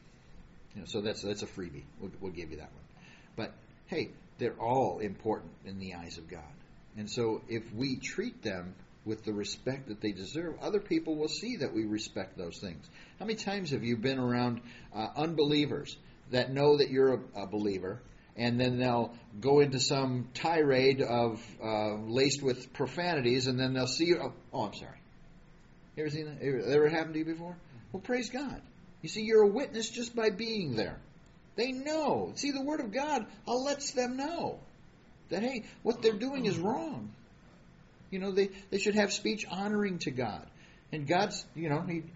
You know, so that's that's a freebie. We'll, we'll give you that one. But, hey, they're all important in the eyes of God. And so if we treat them with the respect that they deserve, other people will see that we respect those things. How many times have you been around uh, unbelievers that know that you're a, a believer, and then they'll go into some tirade of uh, laced with profanities, and then they'll see you. Oh, oh I'm sorry. You ever seen that? Ever, ever happened to you before? Well, praise God. You see, you're a witness just by being there. They know. See, the Word of God lets them know that, hey, what they're doing is wrong. You know, they, they should have speech honoring to God. And God's, you know, he,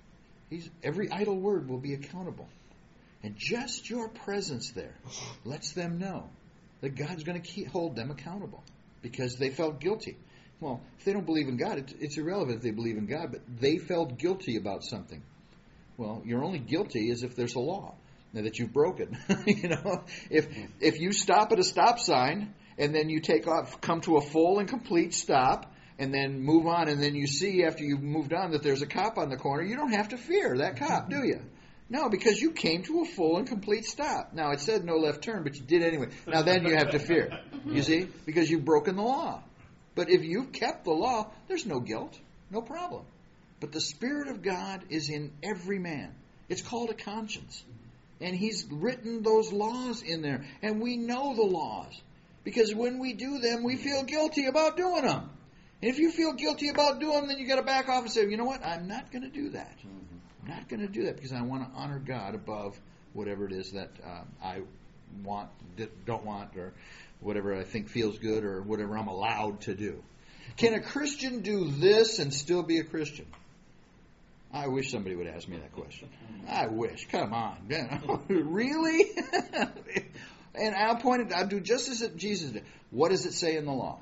he's every idle word will be accountable. And just your presence there lets them know that God's going to keep, hold them accountable because they felt guilty. Well, if they don't believe in God, it, it's irrelevant if they believe in God, but they felt guilty about something. Well, you're only guilty as if there's a law that you've broken. You know, if if you stop at a stop sign and then you take off, come to a full and complete stop, and then move on, and then you see after you've moved on that there's a cop on the corner, you don't have to fear that cop, do you? No, because you came to a full and complete stop. Now, it said no left turn, but you did anyway. Now, then you have to fear, you see, because you've broken the law. But if you've kept the law, there's no guilt, no problem. But the Spirit of God is in every man. It's called a conscience. And He's written those laws in there. And we know the laws. Because when we do them, we feel guilty about doing them. And if you feel guilty about doing them, then you got to back off and say, you know what, I'm not going to do that. I'm not going to do that because I want to honor God above whatever it is that uh, I want, don't want, or whatever I think feels good, or whatever I'm allowed to do. Can a Christian do this and still be a Christian? I wish somebody would ask me that question. I wish. Come on. Really? And I'll point it, I'll do just as Jesus did. What does it say in the law?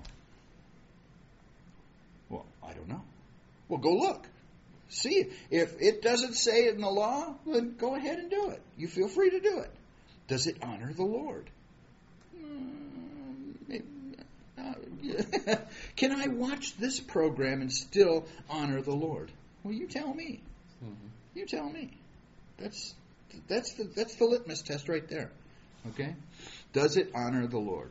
Well, I don't know. Well, go look. See, if it doesn't say it in the law, then go ahead and do it. You feel free to do it. Does it honor the Lord? Can I watch this program and still honor the Lord? Well, you tell me. Mhm. You tell me. That's that's the that's the litmus test right there. Okay? Does it honor the Lord?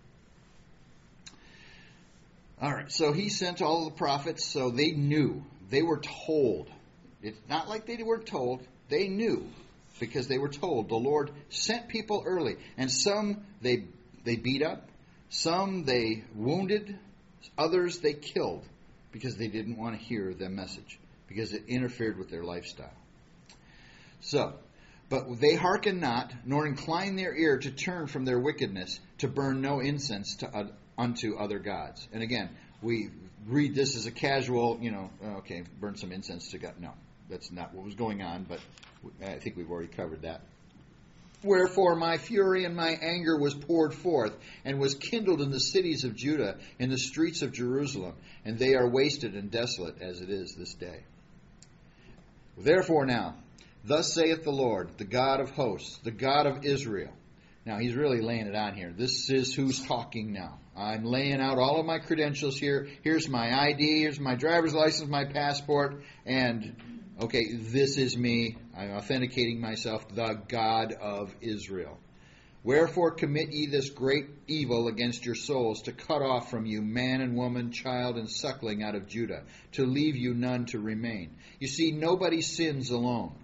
All right. So he sent all the prophets, so they knew. They were told. It's not like they weren't told. They knew because they were told. The Lord sent people early, and some they they beat up, some they wounded, others they killed because they didn't want to hear the message because it interfered with their lifestyle. So, but they hearken not, nor incline their ear to turn from their wickedness, to burn no incense to uh, unto other gods. And again, we read this as a casual, you know, okay, burn some incense to God. No, that's not what was going on, but I think we've already covered that. Wherefore my fury and my anger was poured forth, and was kindled in the cities of Judah, in the streets of Jerusalem, and they are wasted and desolate as it is this day. Therefore now, thus saith the Lord, the God of hosts, the God of Israel. Now he's really laying it on here. This is who's talking now. I'm laying out all of my credentials here. Here's my I D, here's my driver's license, my passport, and okay, this is me. I'm authenticating myself, the God of Israel. Wherefore commit ye this great evil against your souls, to cut off from you man and woman, child and suckling out of Judah, to leave you none to remain. You see, nobody sins alone.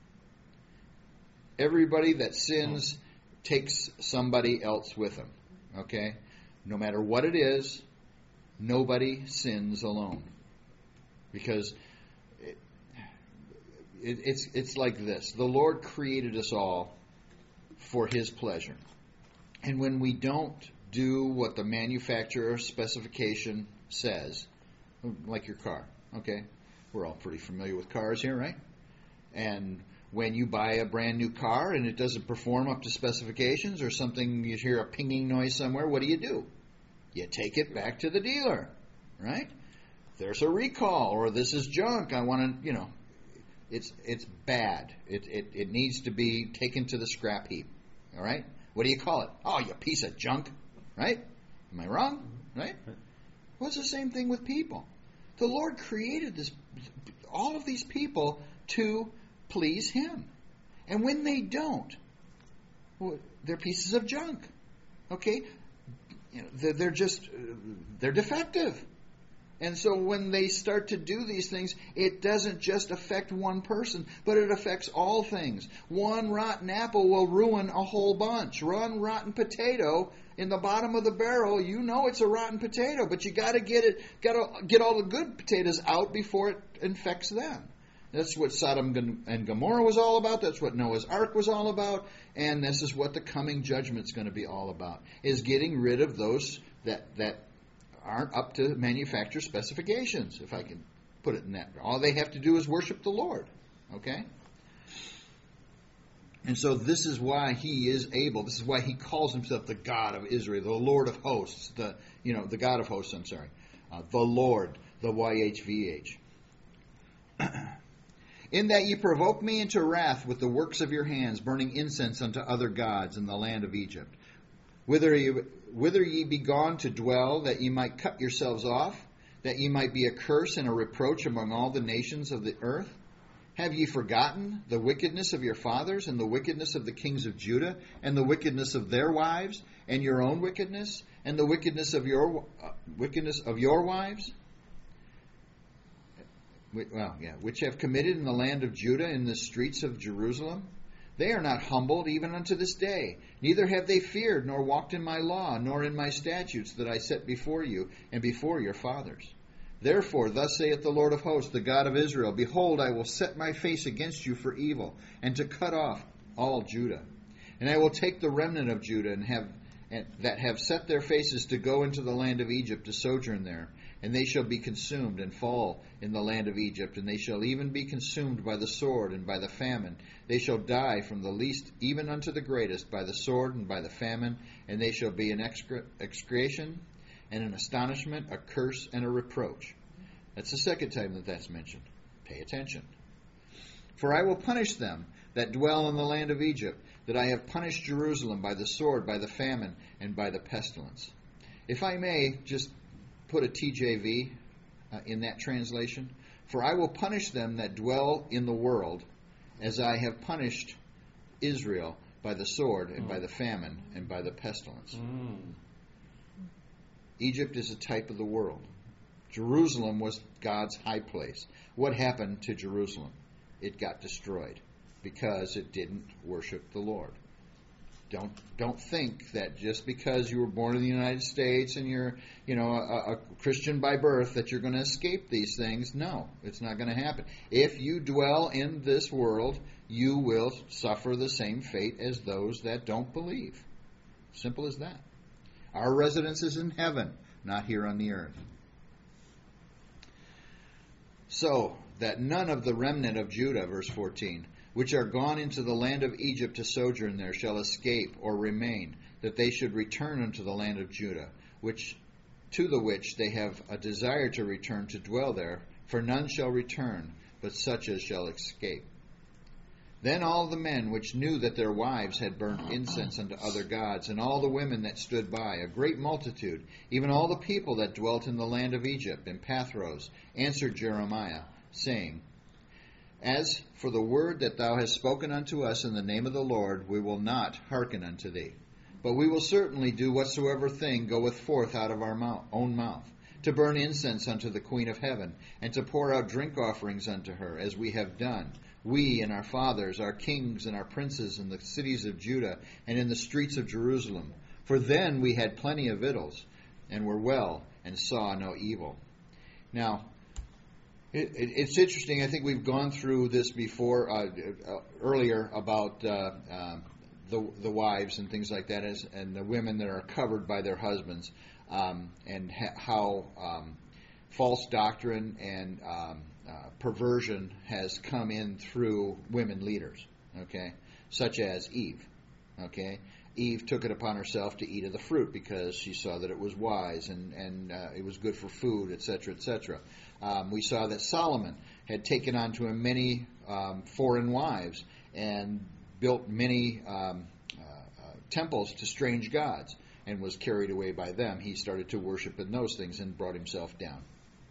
Everybody that sins takes somebody else with them. Okay? No matter what it is, nobody sins alone. Because it, it, it's it's like this. The Lord created us all for His pleasure. And when we don't do what the manufacturer specification says, like your car, okay? We're all pretty familiar with cars here, right? And when you buy a brand new car and it doesn't perform up to specifications, or something, you hear a pinging noise somewhere, what do you do? You take it back to the dealer, right? There's a recall, or this is junk. I want to, you know, it's it's bad. It, it it needs to be taken to the scrap heap. All right? What do you call it? Oh, you piece of junk, right? Am I wrong? Right? Well, it's the same thing with people. The Lord created this, all of these people to please Him. And when they don't, well, they're pieces of junk. Okay? You know, they're, they're just, they're defective. And so when they start to do these things, it doesn't just affect one person, but it affects all things. One rotten apple will ruin a whole bunch. One rotten potato in the bottom of the barrel, you know it's a rotten potato, but you got to get it, got to get all the good potatoes out before it infects them. That's what Sodom and Gomorrah was all about. That's what Noah's Ark was all about. And this is what the coming judgment's going to be all about, is getting rid of those that that aren't up to manufacturer specifications, if I can put it in that. All they have to do is worship the Lord. Okay? And so this is why He is able, this is why He calls Himself the God of Israel, the Lord of hosts, the, you know, the God of hosts, I'm sorry, uh, the Lord, the Y H V H. In that ye provoke me into wrath with the works of your hands, burning incense unto other gods in the land of Egypt. Whither ye, whither ye be gone to dwell, that ye might cut yourselves off, that ye might be a curse and a reproach among all the nations of the earth? Have ye forgotten the wickedness of your fathers, and the wickedness of the kings of Judah, and the wickedness of their wives, and your own wickedness, and the wickedness of your uh, wickedness of your wives? Well, yeah, which have committed in the land of Judah, in the streets of Jerusalem? They are not humbled even unto this day, neither have they feared, nor walked in my law, nor in my statutes that I set before you and before your fathers. Therefore, thus saith the Lord of hosts, the God of Israel, Behold, I will set my face against you for evil, and to cut off all Judah. And I will take the remnant of Judah, and have and that have set their faces to go into the land of Egypt to sojourn there, and they shall be consumed and fall in the land of Egypt, and they shall even be consumed by the sword and by the famine. They shall die from the least even unto the greatest by the sword and by the famine, and they shall be an excre- excretion and an astonishment, a curse and a reproach. That's the second time that that's mentioned. Pay attention. For I will punish them that dwell in the land of Egypt, that I have punished Jerusalem by the sword, by the famine, and by the pestilence. If I may just put a T J V uh, in that translation, for I will punish them that dwell in the world as I have punished Israel by the sword and by the famine and by the pestilence. Mm. Egypt is a type of the world. Jerusalem was God's high place. What happened to Jerusalem? It got destroyed because it didn't worship the Lord. Don't don't think that just because you were born in the United States and you're, you know, a, a Christian by birth that you're going to escape these things. No, it's not going to happen. If you dwell in this world, you will suffer the same fate as those that don't believe. Simple as that. Our residence is in heaven, not here on the earth. So that none of the remnant of Judah, verse fourteen, which are gone into the land of Egypt to sojourn there, shall escape or remain, that they should return unto the land of Judah, which to the which they have a desire to return to dwell there, for none shall return, but such as shall escape. Then all the men which knew that their wives had burnt incense unto other gods, and all the women that stood by, a great multitude, even all the people that dwelt in the land of Egypt, and Pathros, answered Jeremiah, saying, As for the word that thou hast spoken unto us in the name of the Lord, we will not hearken unto thee. But we will certainly do whatsoever thing goeth forth out of our mouth, own mouth, to burn incense unto the Queen of heaven, and to pour out drink offerings unto her, as we have done, we and our fathers, our kings and our princes in the cities of Judah, and in the streets of Jerusalem. For then we had plenty of victuals, and were well, and saw no evil. Now, It, it, it's interesting. I think we've gone through this before, uh, uh, earlier, about uh, uh, the the wives and things like that, as, and the women that are covered by their husbands, um, and ha- how um, false doctrine and um, uh, perversion has come in through women leaders. Okay, such as Eve. Okay. Eve took it upon herself to eat of the fruit because she saw that it was wise and, and uh, it was good for food, et cetera, et cetera. Um, we saw that Solomon had taken unto him many um, foreign wives and built many um, uh, uh, temples to strange gods and was carried away by them. He started to worship in those things and brought himself down.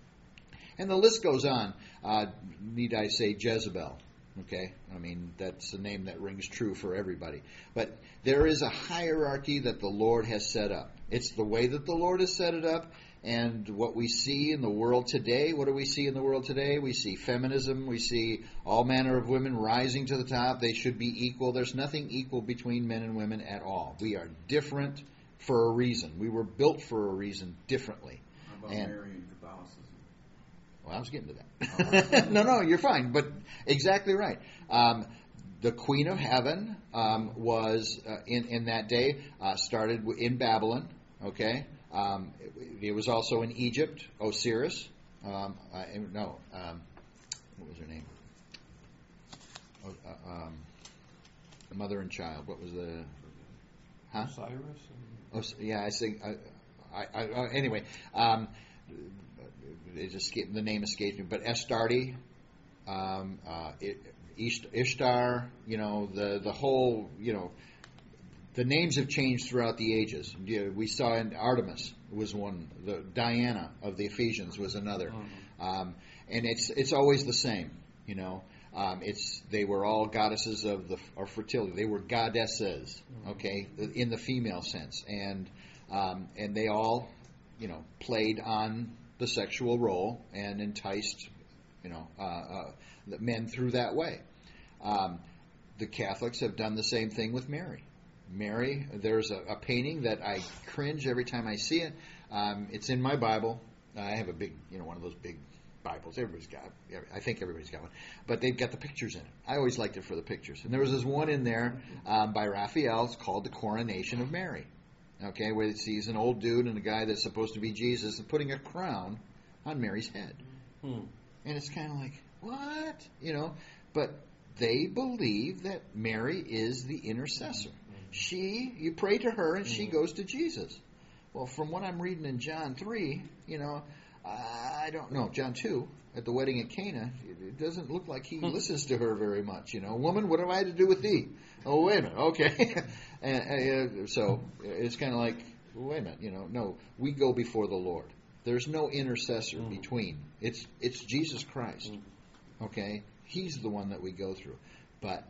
And the list goes on. Uh, need I say Jezebel? Okay, I mean, that's a name that rings true for everybody. But there is a hierarchy that the Lord has set up. It's the way that the Lord has set it up, and what we see in the world today. What do we see in the world today? We see feminism. We see all manner of women rising to the top. They should be equal. There's nothing equal between men and women at all. We are different for a reason. We were built for a reason differently. How about And- Mary and Catholicism? Well, I was getting to that. no, no, you're fine, but exactly right. Um, the Queen of Heaven um, was, uh, in, in that day, uh, started in Babylon, okay? Um, it, it was also in Egypt, Osiris. Um, uh, no, um, what was her name? Oh, uh, um, the mother and child. What was the... Huh? Cyrus? Oh, yeah, I think... I, I, I, uh, anyway... Um, It escaped, the name escapes me, but Astarte, um, uh, Ishtar, you know, the the whole, you know, the names have changed throughout the ages. We saw in Artemis was one, the Diana of the Ephesians was another, Mm-hmm. um, and it's it's always the same, you know. Um, it's they were all goddesses of the of fertility. They were goddesses, okay, in the female sense, and um, and they all, you know, played on the sexual role and enticed, you know, uh, uh, the men through that way. Um, the Catholics have done the same thing with Mary. Mary, there's a, a painting that I cringe every time I see it. Um, it's in my Bible. I have a big, you know, one of those big Bibles. Everybody's got, I think everybody's got one. But they've got the pictures in it. I always liked it for the pictures. And there was this one in there um, by Raphael. It's called The Coronation of Mary. Okay, where it sees an old dude and a guy that's supposed to be Jesus and putting a crown on Mary's head. Hmm. And it's kind of like, what? You know, but they believe that Mary is the intercessor. She, you pray to her and she goes to Jesus. Well, from what I'm reading in John three, you know, I don't know, John two, at the wedding at Cana, it doesn't look like he listens to her very much. You know, woman, what have I to do with thee? Oh, wait a minute, okay. and, and, so it's kind of like, wait a minute, you know, no, we go before the Lord. There's no intercessor Mm. between. It's it's Jesus Christ. Okay? He's the one that we go through. But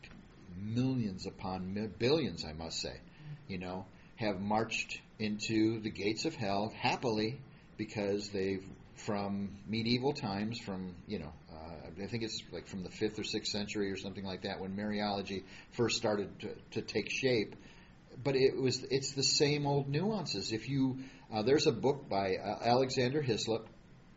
millions upon mi- billions, I must say, you know, have marched into the gates of hell happily because they've, from medieval times, from, you know, uh, I think it's like from the fifth or sixth century or something like that, when Mariology first started to, to take shape. But it was it's the same old nuances. If you uh, there's a book by uh, Alexander Hislop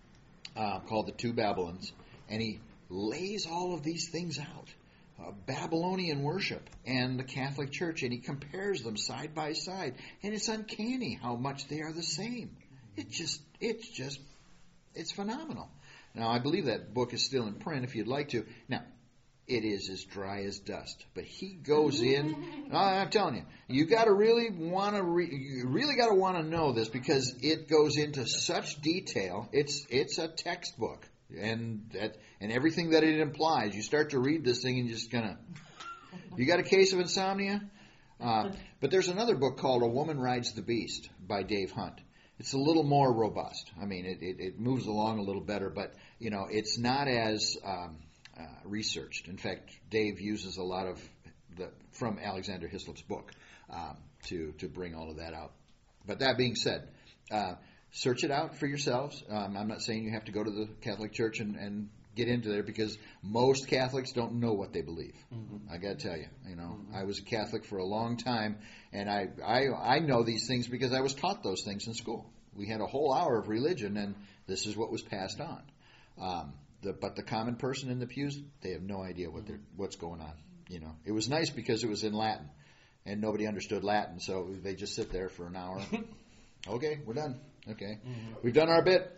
uh, called The Two Babylons, and he lays all of these things out. Uh, Babylonian worship and the Catholic Church, and he compares them side by side, and it's uncanny how much they are the same. It just, it's just, it's phenomenal. Now, I believe that book is still in print if you'd like to. Now, it is as dry as dust, but he goes in. I'm telling you, you got to really want to, re, you really got to want to know this because it goes into such detail. It's it's a textbook. And that, and everything that it implies, you start to read this thing and you're just gonna. You got a case of insomnia? Uh, but there's another book called A Woman Rides the Beast by Dave Hunt. It's a little more robust. I mean, it, it, it moves along a little better, but you know, it's not as um, uh, researched. In fact, Dave uses a lot of the from Alexander Hislop's book um, to to bring all of that out. But that being said. Uh, Search it out for yourselves. Um, I'm not saying you have to go to the Catholic Church and, and get into there because most Catholics don't know what they believe. Mm-hmm. I got to tell you, you know, mm-hmm. I was a Catholic for a long time, and I, I I know these things because I was taught those things in school. We had a whole hour of religion, and this is what was passed on. Um, the, but the common person in the pews, they have no idea what they're what's going on. You know, it was nice because it was in Latin, and nobody understood Latin, so they just sit there for an hour. Okay, we're done. Okay, mm-hmm. We've done our bit.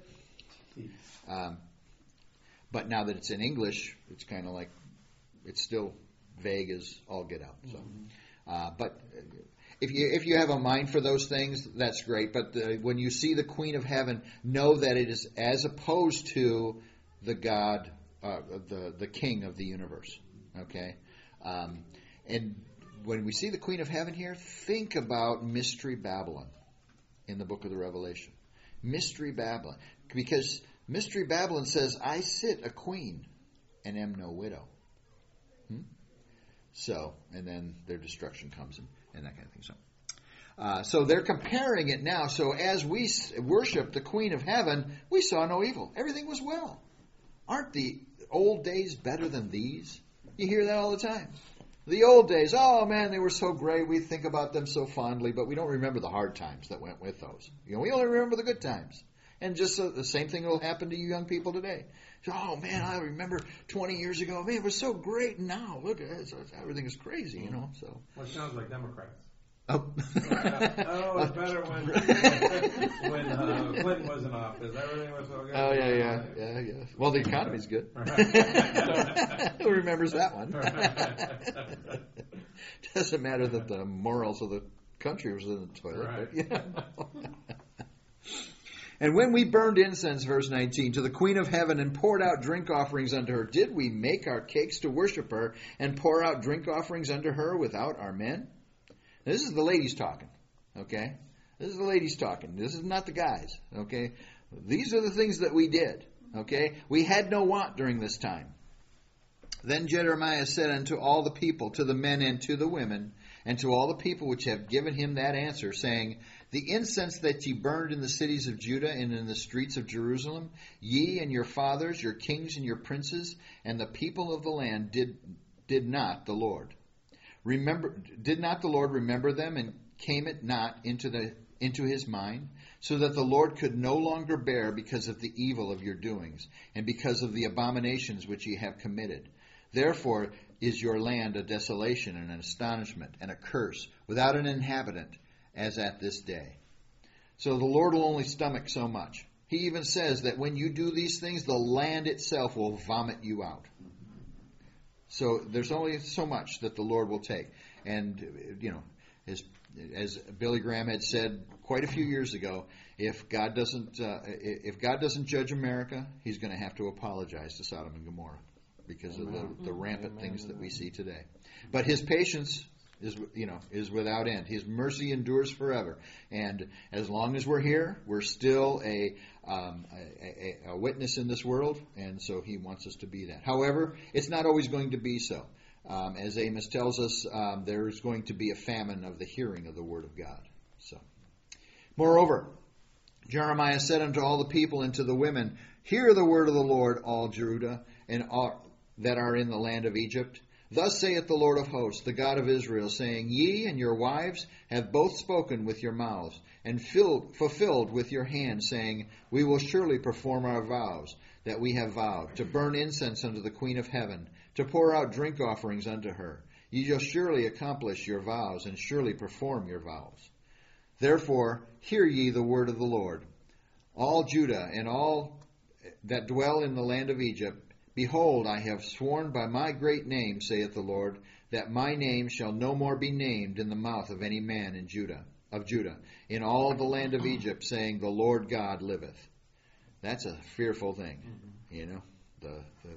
Um, but now that it's in English, it's kind of like it's still vague as all get out. So, mm-hmm. uh, but if you if you have a mind for those things, that's great. But the, when you see the Queen of Heaven, know that it is as opposed to the God, uh, the the King of the universe. Okay, um, and when we see the Queen of Heaven here, think about Mystery Babylon in the book of the Revelation. Mystery Babylon. Because Mystery Babylon says, I sit a queen and am no widow. Hmm? So, and then their destruction comes and, and that kind of thing. So, uh, so they're comparing it now. So as we worship the Queen of Heaven, we saw no evil. Everything was well. Aren't the old days better than these? You hear that all the time. The old days, oh man, they were so great. We think about them so fondly, but we don't remember the hard times that went with those. You know, we only remember the good times. And just so the same thing will happen to you young people today. So, oh man, I remember twenty years ago. Man, it was so great. Now look at it, everything is crazy. You know. So. Well, it sounds like Democrats. Oh, oh, it's better when when uh, Clinton was in office. Everything was so good. Oh yeah, yeah, yeah, yeah. Well, the economy's good. Who remembers that one? Doesn't matter that the morals of the country was in the toilet. Right. But, you know. And when we burned incense, verse nineteen, to the Queen of Heaven and poured out drink offerings unto her, did we make our cakes to worship her and pour out drink offerings unto her without our men? Now, this is the ladies talking, okay? This is the ladies talking. This is not the guys, okay? These are the things that we did, okay? We had no want during this time. Then Jeremiah said unto all the people, to the men and to the women, and to all the people which have given him that answer, saying, the incense that ye burned in the cities of Judah and in the streets of Jerusalem, ye and your fathers, your kings and your princes, and the people of the land did did not the Lord. Remember, did not the Lord remember them, and came it not into the into his mind, so that the Lord could no longer bear because of the evil of your doings, and because of the abominations which ye have committed? Therefore is your land a desolation and an astonishment and a curse, without an inhabitant, as at this day. So the Lord will only stomach so much. He even says that when you do these things, the land itself will vomit you out. So there's only so much that the Lord will take. And, you know, as, as Billy Graham had said quite a few years ago, if God doesn't uh, if God doesn't judge America, he's going to have to apologize to Sodom and Gomorrah because Amen. of the, the rampant Amen. things that we see today. But his patience is, you know, is without end. His mercy endures forever. And as long as we're here, we're still a, um, a, a, a witness in this world, and so he wants us to be that. However, it's not always going to be so. Um, as Amos tells us, um, there's going to be a famine of the hearing of the word of God. So, moreover, Jeremiah said unto all the people and to the women, Hear the word of the Lord, all Judah, and all that are in the land of Egypt. Thus saith the Lord of hosts, the God of Israel, saying, Ye and your wives have both spoken with your mouths, and filled, fulfilled with your hands, saying, We will surely perform our vows that we have vowed, to burn incense unto the Queen of heaven, to pour out drink offerings unto her. Ye shall surely accomplish your vows, and surely perform your vows. Therefore, hear ye the word of the Lord, all Judah and all that dwell in the land of Egypt. Behold, I have sworn by my great name, saith the Lord, that my name shall no more be named in the mouth of any man in Judah, of Judah, in all the land of Egypt, saying, The Lord God liveth. That's a fearful thing, you know. The, the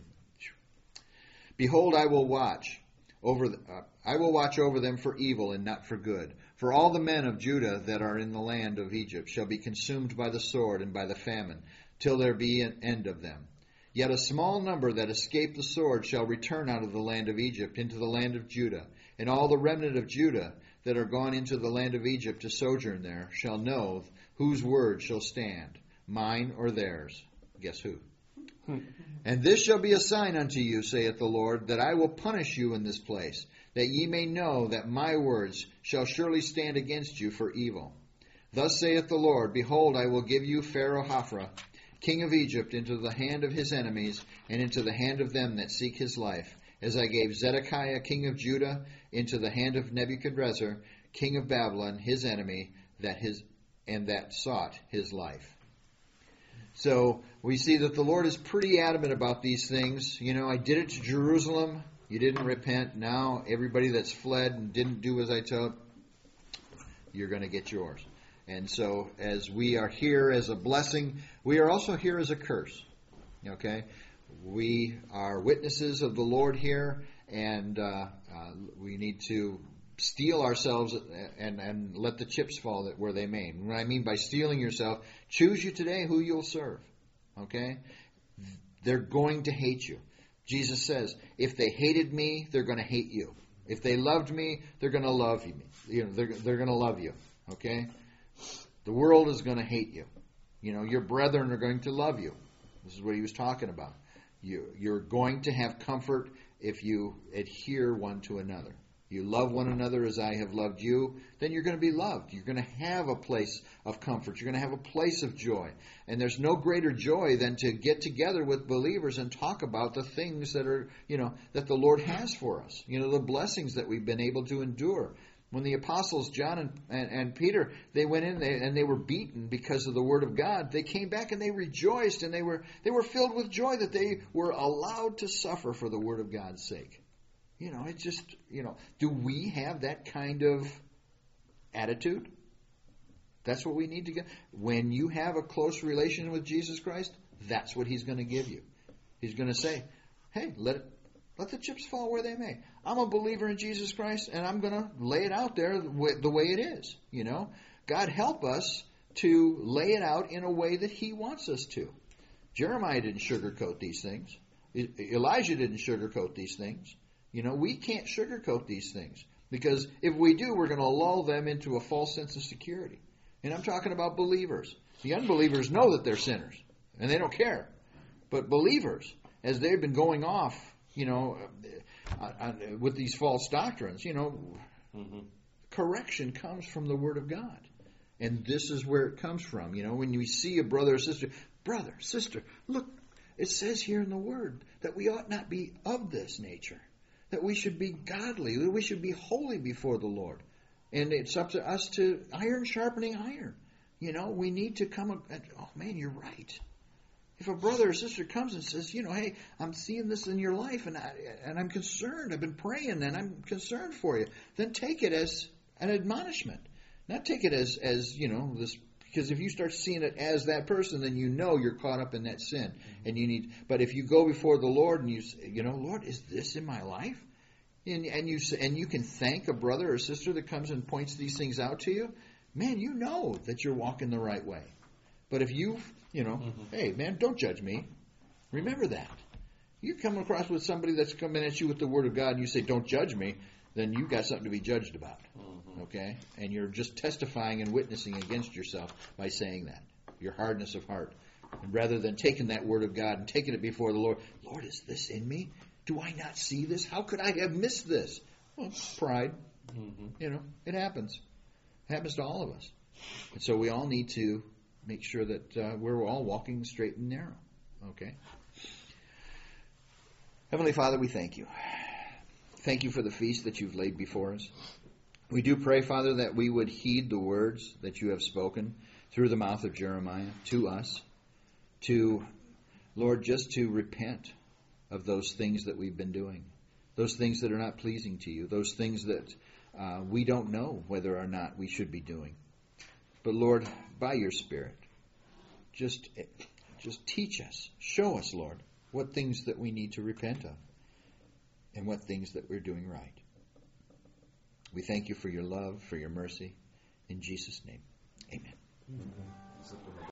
Behold, I will watch over. The, uh, I will watch over them for evil and not for good. For all the men of Judah that are in the land of Egypt shall be consumed by the sword and by the famine, till there be an end of them. Yet a small number that escape the sword shall return out of the land of Egypt into the land of Judah, and all the remnant of Judah that are gone into the land of Egypt to sojourn there shall know whose word shall stand, mine or theirs. Guess who? And this shall be a sign unto you, saith the Lord, that I will punish you in this place, that ye may know that my words shall surely stand against you for evil. Thus saith the Lord, Behold, I will give you Pharaoh Hophra, king of Egypt, into the hand of his enemies, and into the hand of them that seek his life, as I gave Zedekiah, king of Judah, into the hand of Nebuchadrezzar, king of Babylon, his enemy, that his and that sought his life. So we see that the Lord is pretty adamant about these things. You know, I did it to Jerusalem. You didn't repent. Now everybody that's fled and didn't do as I told, you're going to get yours. And so as we are here as a blessing, we are also here as a curse. Okay? We are witnesses of the Lord here, and uh, uh, we need to steel ourselves and, and let the chips fall where they may. What I mean by steeling yourself, choose you today who you'll serve. Okay? They're going to hate you. Jesus says, if they hated me, they're going to hate you. If they loved me, they're going to love you. You know, they're, they're going to love you. Okay? The world is going to hate you. You know, your brethren are going to love you. This is what he was talking about. You, you're going to have comfort if you adhere one to another. You love one another as I have loved you, then you're going to be loved. You're going to have a place of comfort. You're going to have a place of joy. And there's no greater joy than to get together with believers and talk about the things that are, you know, that the Lord has for us. You know, the blessings that we've been able to endure. When the apostles, John and, and, and Peter, they went in there and they were beaten because of the word of God, they came back and they rejoiced and they were they were filled with joy that they were allowed to suffer for the word of God's sake. You know, it's just, you know, do we have that kind of attitude? That's what we need to get. When you have a close relation with Jesus Christ, that's what he's going to give you. He's going to say, hey, let it, let the chips fall where they may. I'm a believer in Jesus Christ, and I'm going to lay it out there the way it is. You know, God help us to lay it out in a way that he wants us to. Jeremiah didn't sugarcoat these things. Elijah didn't sugarcoat these things. You know, we can't sugarcoat these things, because if we do, we're going to lull them into a false sense of security. And I'm talking about believers. The unbelievers know that they're sinners, and they don't care. But believers, as they've been going off, you know, uh, uh, with these false doctrines, you know, mm-hmm. correction comes from the Word of God. And this is where it comes from. You know, when you see a brother or sister, brother, sister, look, it says here in the Word that we ought not be of this nature. That we should be godly, that we should be holy before the Lord. And it's up to us to iron sharpening iron. You know, we need to come, and, oh man, you're right. If a brother or sister comes and says, you know, hey, I'm seeing this in your life and, I, and I'm concerned, I've been praying and I'm concerned for you, then take it as an admonishment. Not take it as, as you know, this, because if you start seeing it as that person, then you know you're caught up in that sin. And you need, but if you go before the Lord and you say, you know, Lord, is this in my life? and, and you s- and you can thank a brother or sister that comes and points these things out to you, man, you know that you're walking the right way. But if you, you know, Mhm. hey, man, don't judge me. Remember that. You come across with somebody that's coming at you with the Word of God and you say, don't judge me, then you've got something to be judged about. Mhm. Okay? And you're just testifying and witnessing against yourself by saying that. Your hardness of heart. And rather than taking that Word of God and taking it before the Lord, Lord, is this in me? Do I not see this? How could I have missed this? Well, pride. Mhm. You know, it happens. It happens to all of us. And so we all need to make sure that uh, we're all walking straight and narrow. Okay? Heavenly Father, we thank you. Thank you for the feast that you've laid before us. We do pray, Father, that we would heed the words that you have spoken through the mouth of Jeremiah to us, to, Lord, just to repent of those things that we've been doing, those things that are not pleasing to you, those things that uh, we don't know whether or not we should be doing. But, Lord, by your Spirit, just, just teach us, show us, Lord, what things that we need to repent of and what things that we're doing right. We thank you for your love, for your mercy. In Jesus' name, amen. Except